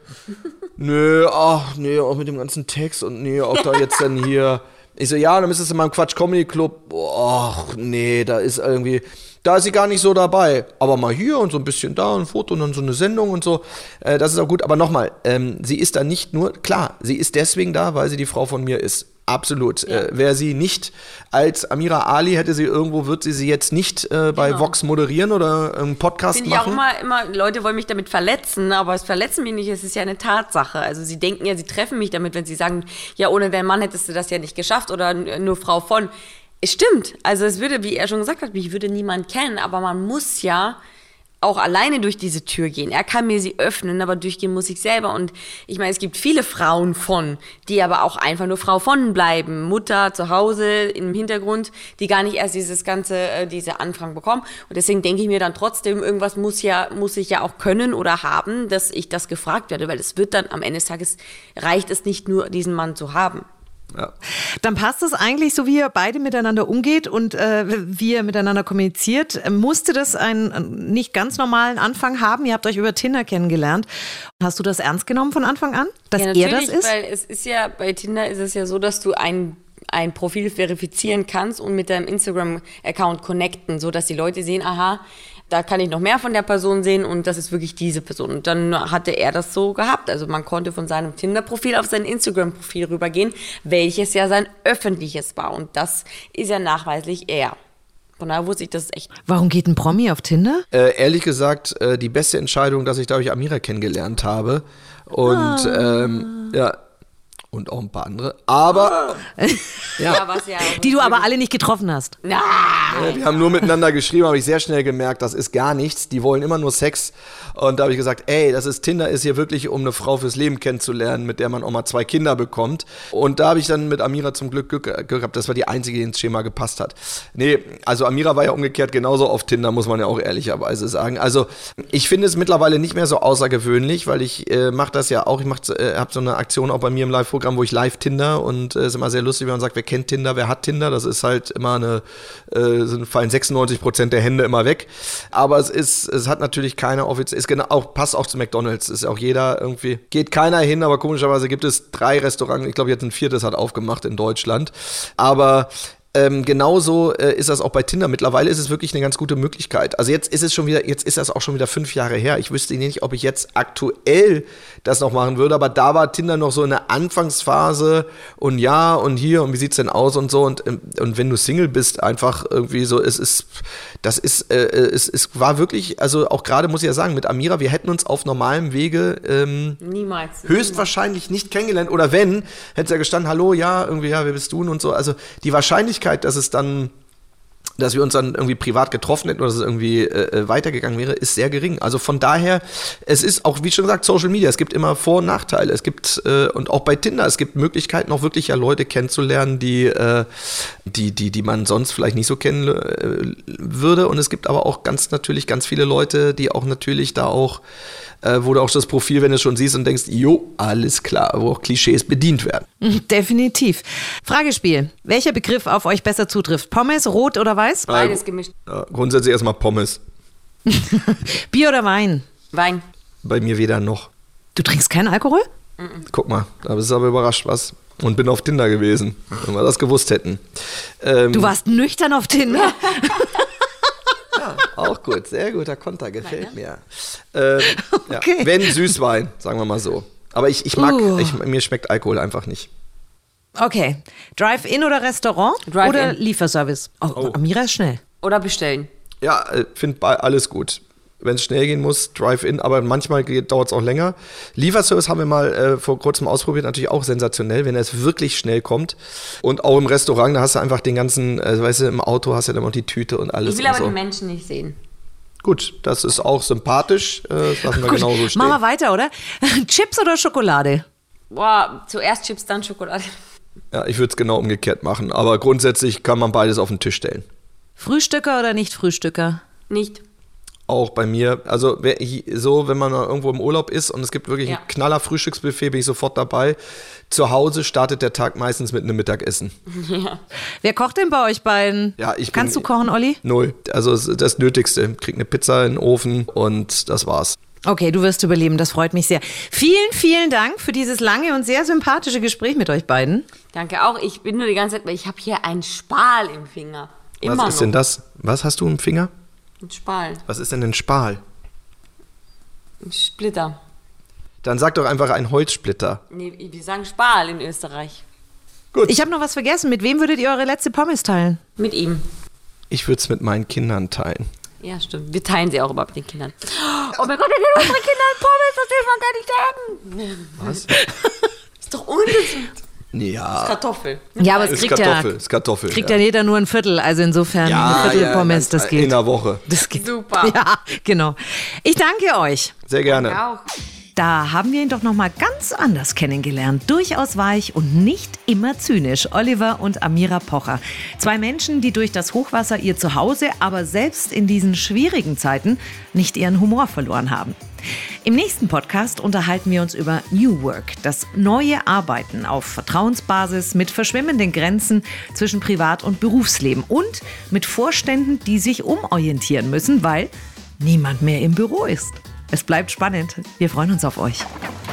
auch mit dem ganzen Text und auch da jetzt dann hier. Ich so, ja, dann ist es in meinem Quatsch-Comedy-Club. Och, nee, da ist sie gar nicht so dabei. Aber mal hier und so ein bisschen da, ein Foto und dann so eine Sendung und so. Das ist auch gut. Aber nochmal, sie ist da nicht nur, klar, sie ist deswegen da, weil sie die Frau von mir ist. Absolut. Ja. Wäre sie nicht als Amira Ali, wird sie jetzt nicht bei Vox moderieren oder einen Podcast machen? Finde ich auch immer, Leute wollen mich damit verletzen, aber es verletzen mich nicht, es ist ja eine Tatsache. Also sie denken ja, sie treffen mich damit, wenn sie sagen, ja, ohne deinen Mann hättest du das ja nicht geschafft oder nur Frau von. Es stimmt, also es würde, wie er schon gesagt hat, mich würde niemand kennen, aber man muss ja auch alleine durch diese Tür gehen. Er kann mir sie öffnen, aber durchgehen muss ich selber. Und ich meine, es gibt viele Frauen von, die aber auch einfach nur Frau von bleiben. Mutter zu Hause im Hintergrund, die gar nicht erst diese Anfragen bekommen. Und deswegen denke ich mir dann trotzdem, irgendwas muss ich ja auch können oder haben, dass ich das gefragt werde. Weil es wird dann am Ende des Tages, reicht es nicht nur, diesen Mann zu haben. Ja. Dann passt es eigentlich, so wie ihr beide miteinander umgeht und wie ihr miteinander kommuniziert. Musste das einen nicht ganz normalen Anfang haben? Ihr habt euch über Tinder kennengelernt. Hast du das ernst genommen von Anfang an, dass er das ist? Weil es ist ja, bei Tinder ist es ja so, dass du ein Profil verifizieren kannst und mit deinem Instagram-Account connecten, sodass die Leute sehen, aha, da kann ich noch mehr von der Person sehen und das ist wirklich diese Person. Und dann hatte er das so gehabt. Also man konnte von seinem Tinder-Profil auf sein Instagram-Profil rübergehen, welches ja sein öffentliches war. Und das ist ja nachweislich er. Von daher wusste ich, das ist echt. Warum geht ein Promi auf Tinder? Ehrlich gesagt, die beste Entscheidung, dass ich dadurch Amira kennengelernt habe. Und und auch ein paar andere. Aber die du aber alle nicht getroffen hast. Nein. Wir haben nur miteinander geschrieben, habe ich sehr schnell gemerkt, das ist gar nichts. Die wollen immer nur Sex. Und da habe ich gesagt, Tinder ist hier wirklich, um eine Frau fürs Leben kennenzulernen, mit der man auch mal 2 Kinder bekommt. Und da habe ich dann mit Amira zum Glück gehabt, das war die einzige, die ins Schema gepasst hat. Nee, also Amira war ja umgekehrt genauso auf Tinder, muss man ja auch ehrlicherweise sagen. Also ich finde es mittlerweile nicht mehr so außergewöhnlich, weil ich mache das ja auch, habe so eine Aktion auch bei mir im Live-Programm, wo ich live Tinder und es ist immer sehr lustig, wenn man sagt, wer kennt Tinder, wer hat Tinder, das ist halt immer fallen 96% der Hände immer weg, aber es hat natürlich keine offizielle, passt auch zu McDonald's, ist auch jeder irgendwie, geht keiner hin, aber komischerweise gibt es 3 Restaurants, ich glaube jetzt ein 4. hat aufgemacht in Deutschland, aber genauso ist das auch bei Tinder. Mittlerweile ist es wirklich eine ganz gute Möglichkeit. Also jetzt ist das auch schon wieder 5 Jahre her. Ich wüsste nicht, ob ich jetzt aktuell das noch machen würde, aber da war Tinder noch so in der Anfangsphase und ja und hier und wie sieht's denn aus und so und wenn du Single bist, einfach irgendwie so, es war wirklich, also auch gerade muss ich ja sagen, mit Amira, wir hätten uns auf normalem Wege niemals höchstwahrscheinlich nicht kennengelernt oder wenn, hätte es ja gestanden, hallo, ja, irgendwie, ja, wer bist du und so, also die Wahrscheinlichkeit, dass es dann dass wir uns dann irgendwie privat getroffen hätten oder dass es irgendwie weitergegangen wäre, ist sehr gering. Also von daher, es ist auch, wie schon gesagt, Social Media. Es gibt immer Vor- und Nachteile. Es gibt, und auch bei Tinder, es gibt Möglichkeiten, auch wirklich ja Leute kennenzulernen, die man sonst vielleicht nicht so kennen würde. Und es gibt aber auch ganz viele Leute, die auch natürlich da auch, wo du auch das Profil, wenn du es schon siehst und denkst, jo, alles klar, wo auch Klischees bedient werden. Definitiv. Fragespiel. Welcher Begriff auf euch besser zutrifft? Pommes, rot oder weiß? Beides gemischt. Ja, grundsätzlich erstmal Pommes. Bier oder Wein? Wein. Bei mir weder noch. Du trinkst keinen Alkohol? Guck mal, da bist du aber überrascht, was? Und bin auf Tinder gewesen, wenn wir das gewusst hätten. Du warst nüchtern auf Tinder? Ja, auch gut, sehr guter Konter, gefällt mir. Okay. Ja, wenn Süßwein, sagen wir mal so. Aber ich mag, mir schmeckt Alkohol einfach nicht. Okay. Drive-in oder Restaurant? Drive-in. Oder Lieferservice? Oh, Amira ist schnell. Oder bestellen. Ja, finde alles gut. Wenn es schnell gehen muss, Drive-in, aber manchmal dauert es auch länger. Lieferservice haben wir mal vor kurzem ausprobiert, natürlich auch sensationell, wenn es wirklich schnell kommt. Und auch im Restaurant, da hast du einfach den ganzen, weißt du, im Auto hast du dann auch die Tüte und alles. Ich will aber so. die Menschen nicht sehen. Gut, das ist auch sympathisch, das lassen wir Gut, genauso stehen. machen wir weiter, oder? Chips oder Schokolade? Boah, zuerst Chips, dann Schokolade. Ja, ich würde es genau umgekehrt machen, aber grundsätzlich kann man beides auf den Tisch stellen. Frühstücker oder Nicht-Frühstücker? Nicht. Auch bei mir, also wenn man irgendwo im Urlaub ist und es gibt wirklich ein knaller Frühstücksbuffet, bin ich sofort dabei. Zu Hause startet der Tag meistens mit einem Mittagessen. Ja. Wer kocht denn bei euch beiden? Ja, Kannst du kochen, Olli? Null, also das Nötigste. Krieg eine Pizza in den Ofen und das war's. Okay, du wirst überleben, das freut mich sehr. Vielen, vielen Dank für dieses lange und sehr sympathische Gespräch mit euch beiden. Danke auch. Ich bin nur die ganze Zeit, weil ich habe hier einen Spal im Finger. Immer Was ist denn das? Was hast du im Finger? Ein Spal. Was ist denn ein Spal? Ein Splitter. Dann sag doch einfach ein Holzsplitter. Nee, wir sagen Spal in Österreich. Gut. Ich habe noch was vergessen. Mit wem würdet ihr eure letzte Pommes teilen? Mit ihm. Ich würde es mit meinen Kindern teilen. Ja, stimmt. Wir teilen sie auch immer mit den Kindern. Oh mein Gott, wir nehmen unsere Kinder Pommes, das darf man gar nicht sagen. Was? Ist doch ungesund. Ja. Kartoffel. Ja, aber es Ist kriegt Kartoffel. kriegt ja jeder nur ein Viertel. Also insofern eine Viertel Pommes, das geht. In der Woche. Das geht. Super. Ja, genau. Ich danke euch. Sehr gerne. Auch. Da haben wir ihn doch noch mal ganz anders kennengelernt. Durchaus weich und nicht immer zynisch. Oliver und Amira Pocher. Zwei Menschen, die durch das Hochwasser ihr Zuhause, aber selbst in diesen schwierigen Zeiten nicht ihren Humor verloren haben. Im nächsten Podcast unterhalten wir uns über New Work, das neue Arbeiten auf Vertrauensbasis mit verschwimmenden Grenzen zwischen Privat- und Berufsleben und mit Vorständen, die sich umorientieren müssen, weil niemand mehr im Büro ist. Es bleibt spannend. Wir freuen uns auf euch.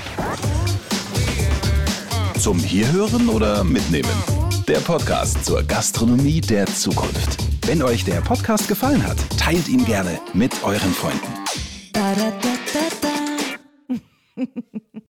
Zum Hierhören oder Mitnehmen? Der Podcast zur Gastronomie der Zukunft. Wenn euch der Podcast gefallen hat, teilt ihn gerne mit euren Freunden.